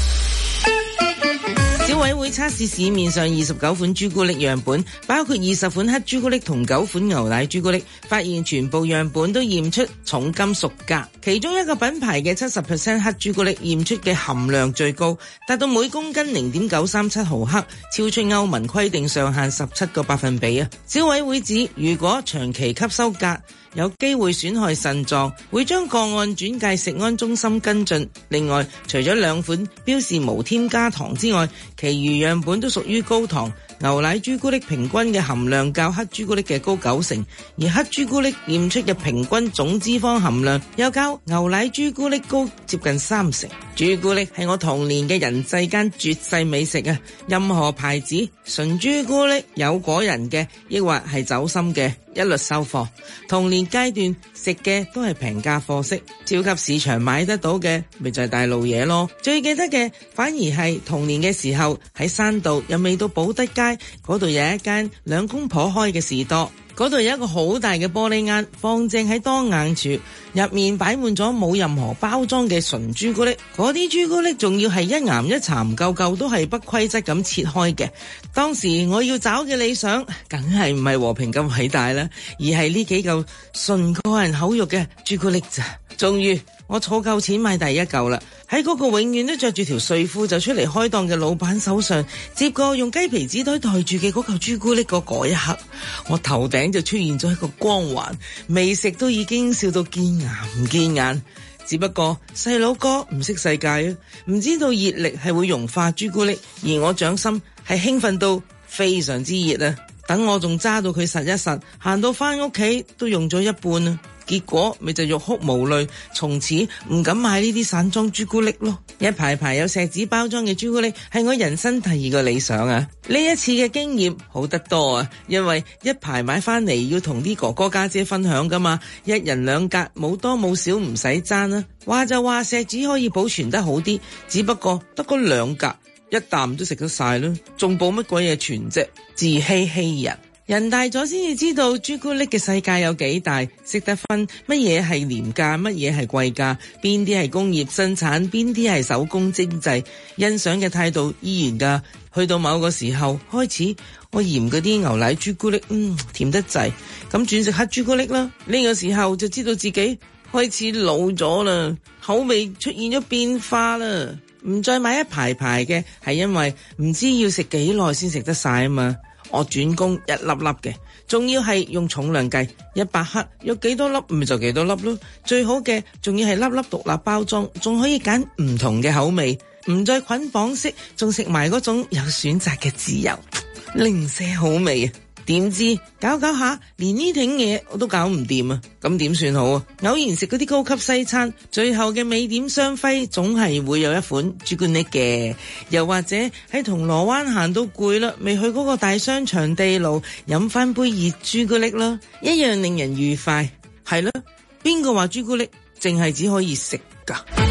消委會測試市面上29款朱古力樣本，包括20款黑朱古力同9款牛奶朱古力，發現全部樣本都驗出重金屬鎘。其中一個品牌嘅 70% 黑朱古力驗出嘅含量最高，達到每公斤 0.937 毫克，超出歐盟規定上限17個百分比啊！消委會指，如果長期吸收鎘，有機會損害腎臟，會將個案轉介食安中心跟進。另外，除咗2款標示無添加糖之外，其餘樣本都屬於高糖。牛奶朱古力平均嘅含量較黑朱古力嘅高90%，而黑朱古力驗出嘅平均總脂肪含量又較牛奶朱古力高接近30%。朱古力係我童年嘅人世間絕世美食啊！任何牌子純朱古力有果仁嘅，抑或係走心嘅，一律收貨。童年階段食嘅都係平價貨色，超級市場買得到嘅咪就係大路嘢咯。最記得嘅反而係童年嘅時候喺山道又未到寶德街嗰度有一間兩公婆開嘅士多，嗰度有一個好大嘅玻璃罌放正喺當眼處，入面擺滿咗冇任何包裝嘅純朱古力，嗰啲朱古力仲要係一岩一殘嚿嚿都係不規則咁切開嘅。當時我要找嘅理想梗係唔係和平咁偉大啦，而係呢幾嚿純個人口肉嘅朱古力咋。終於我儲夠錢買第一嚿啦，喺嗰個永遠都着住條睡褲就出嚟開檔嘅老闆手上接過用雞皮紙袋袋住嘅嗰嚿朱古力嗰一刻，我頭頂就出現咗一個光環，未食都已經笑到見牙唔見眼。只不過細佬哥唔識世界啊，唔知道熱力係會融化朱古力，而我掌心係興奮到非常之熱啊！等我仲揸到佢實一實，行到返屋企都用咗一半啊！結果咪就欲哭無淚，從此唔敢買呢啲散裝朱古力咯。一排排有錫紙包裝嘅朱古力係我人生第2個理想啊！呢一次嘅經驗好得多啊，因為一排買翻嚟要同啲哥哥家姐分享噶嘛，一人2格，冇多冇少唔使爭啊。話就話錫紙可以保存得好啲，只不過得嗰2格，一啖都食得晒啦，仲保乜鬼嘢存啫？自欺欺人。人大咗先至知道朱古力嘅世界有幾大，識得分乜嘢係廉價，乜嘢係貴價，邊啲係工業生產，邊啲係手工精製，欣賞嘅態度依然㗎。去到某個時候開始，我嫌嗰啲牛奶朱古力甜得滯，咁轉食黑朱古力啦。呢個時候就知道自己開始老咗啦，口味出現咗變化啦。唔再買一排排嘅，係因為唔知要食幾耐先食得晒啊嘛。我轉工一粒粒嘅，仲要係用重量計，100克有幾多粒咪就幾多粒咯。最好嘅仲要係粒粒獨立包裝，仲可以揀唔同嘅口味，唔再捆綁式，仲食埋嗰種有選擇嘅自由，零舍好味啊！點知搞搞下，連呢挺嘢我都搞唔掂啊！咁點算好啊？偶然食嗰啲高級西餐，最後嘅美點雙輝總係會有一款朱古力嘅，又或者喺銅鑼灣行到攰啦，未去嗰個大商場地牢飲翻杯熱朱古力啦，一樣令人愉快。係啦，邊個話朱古力淨係只可以食㗎？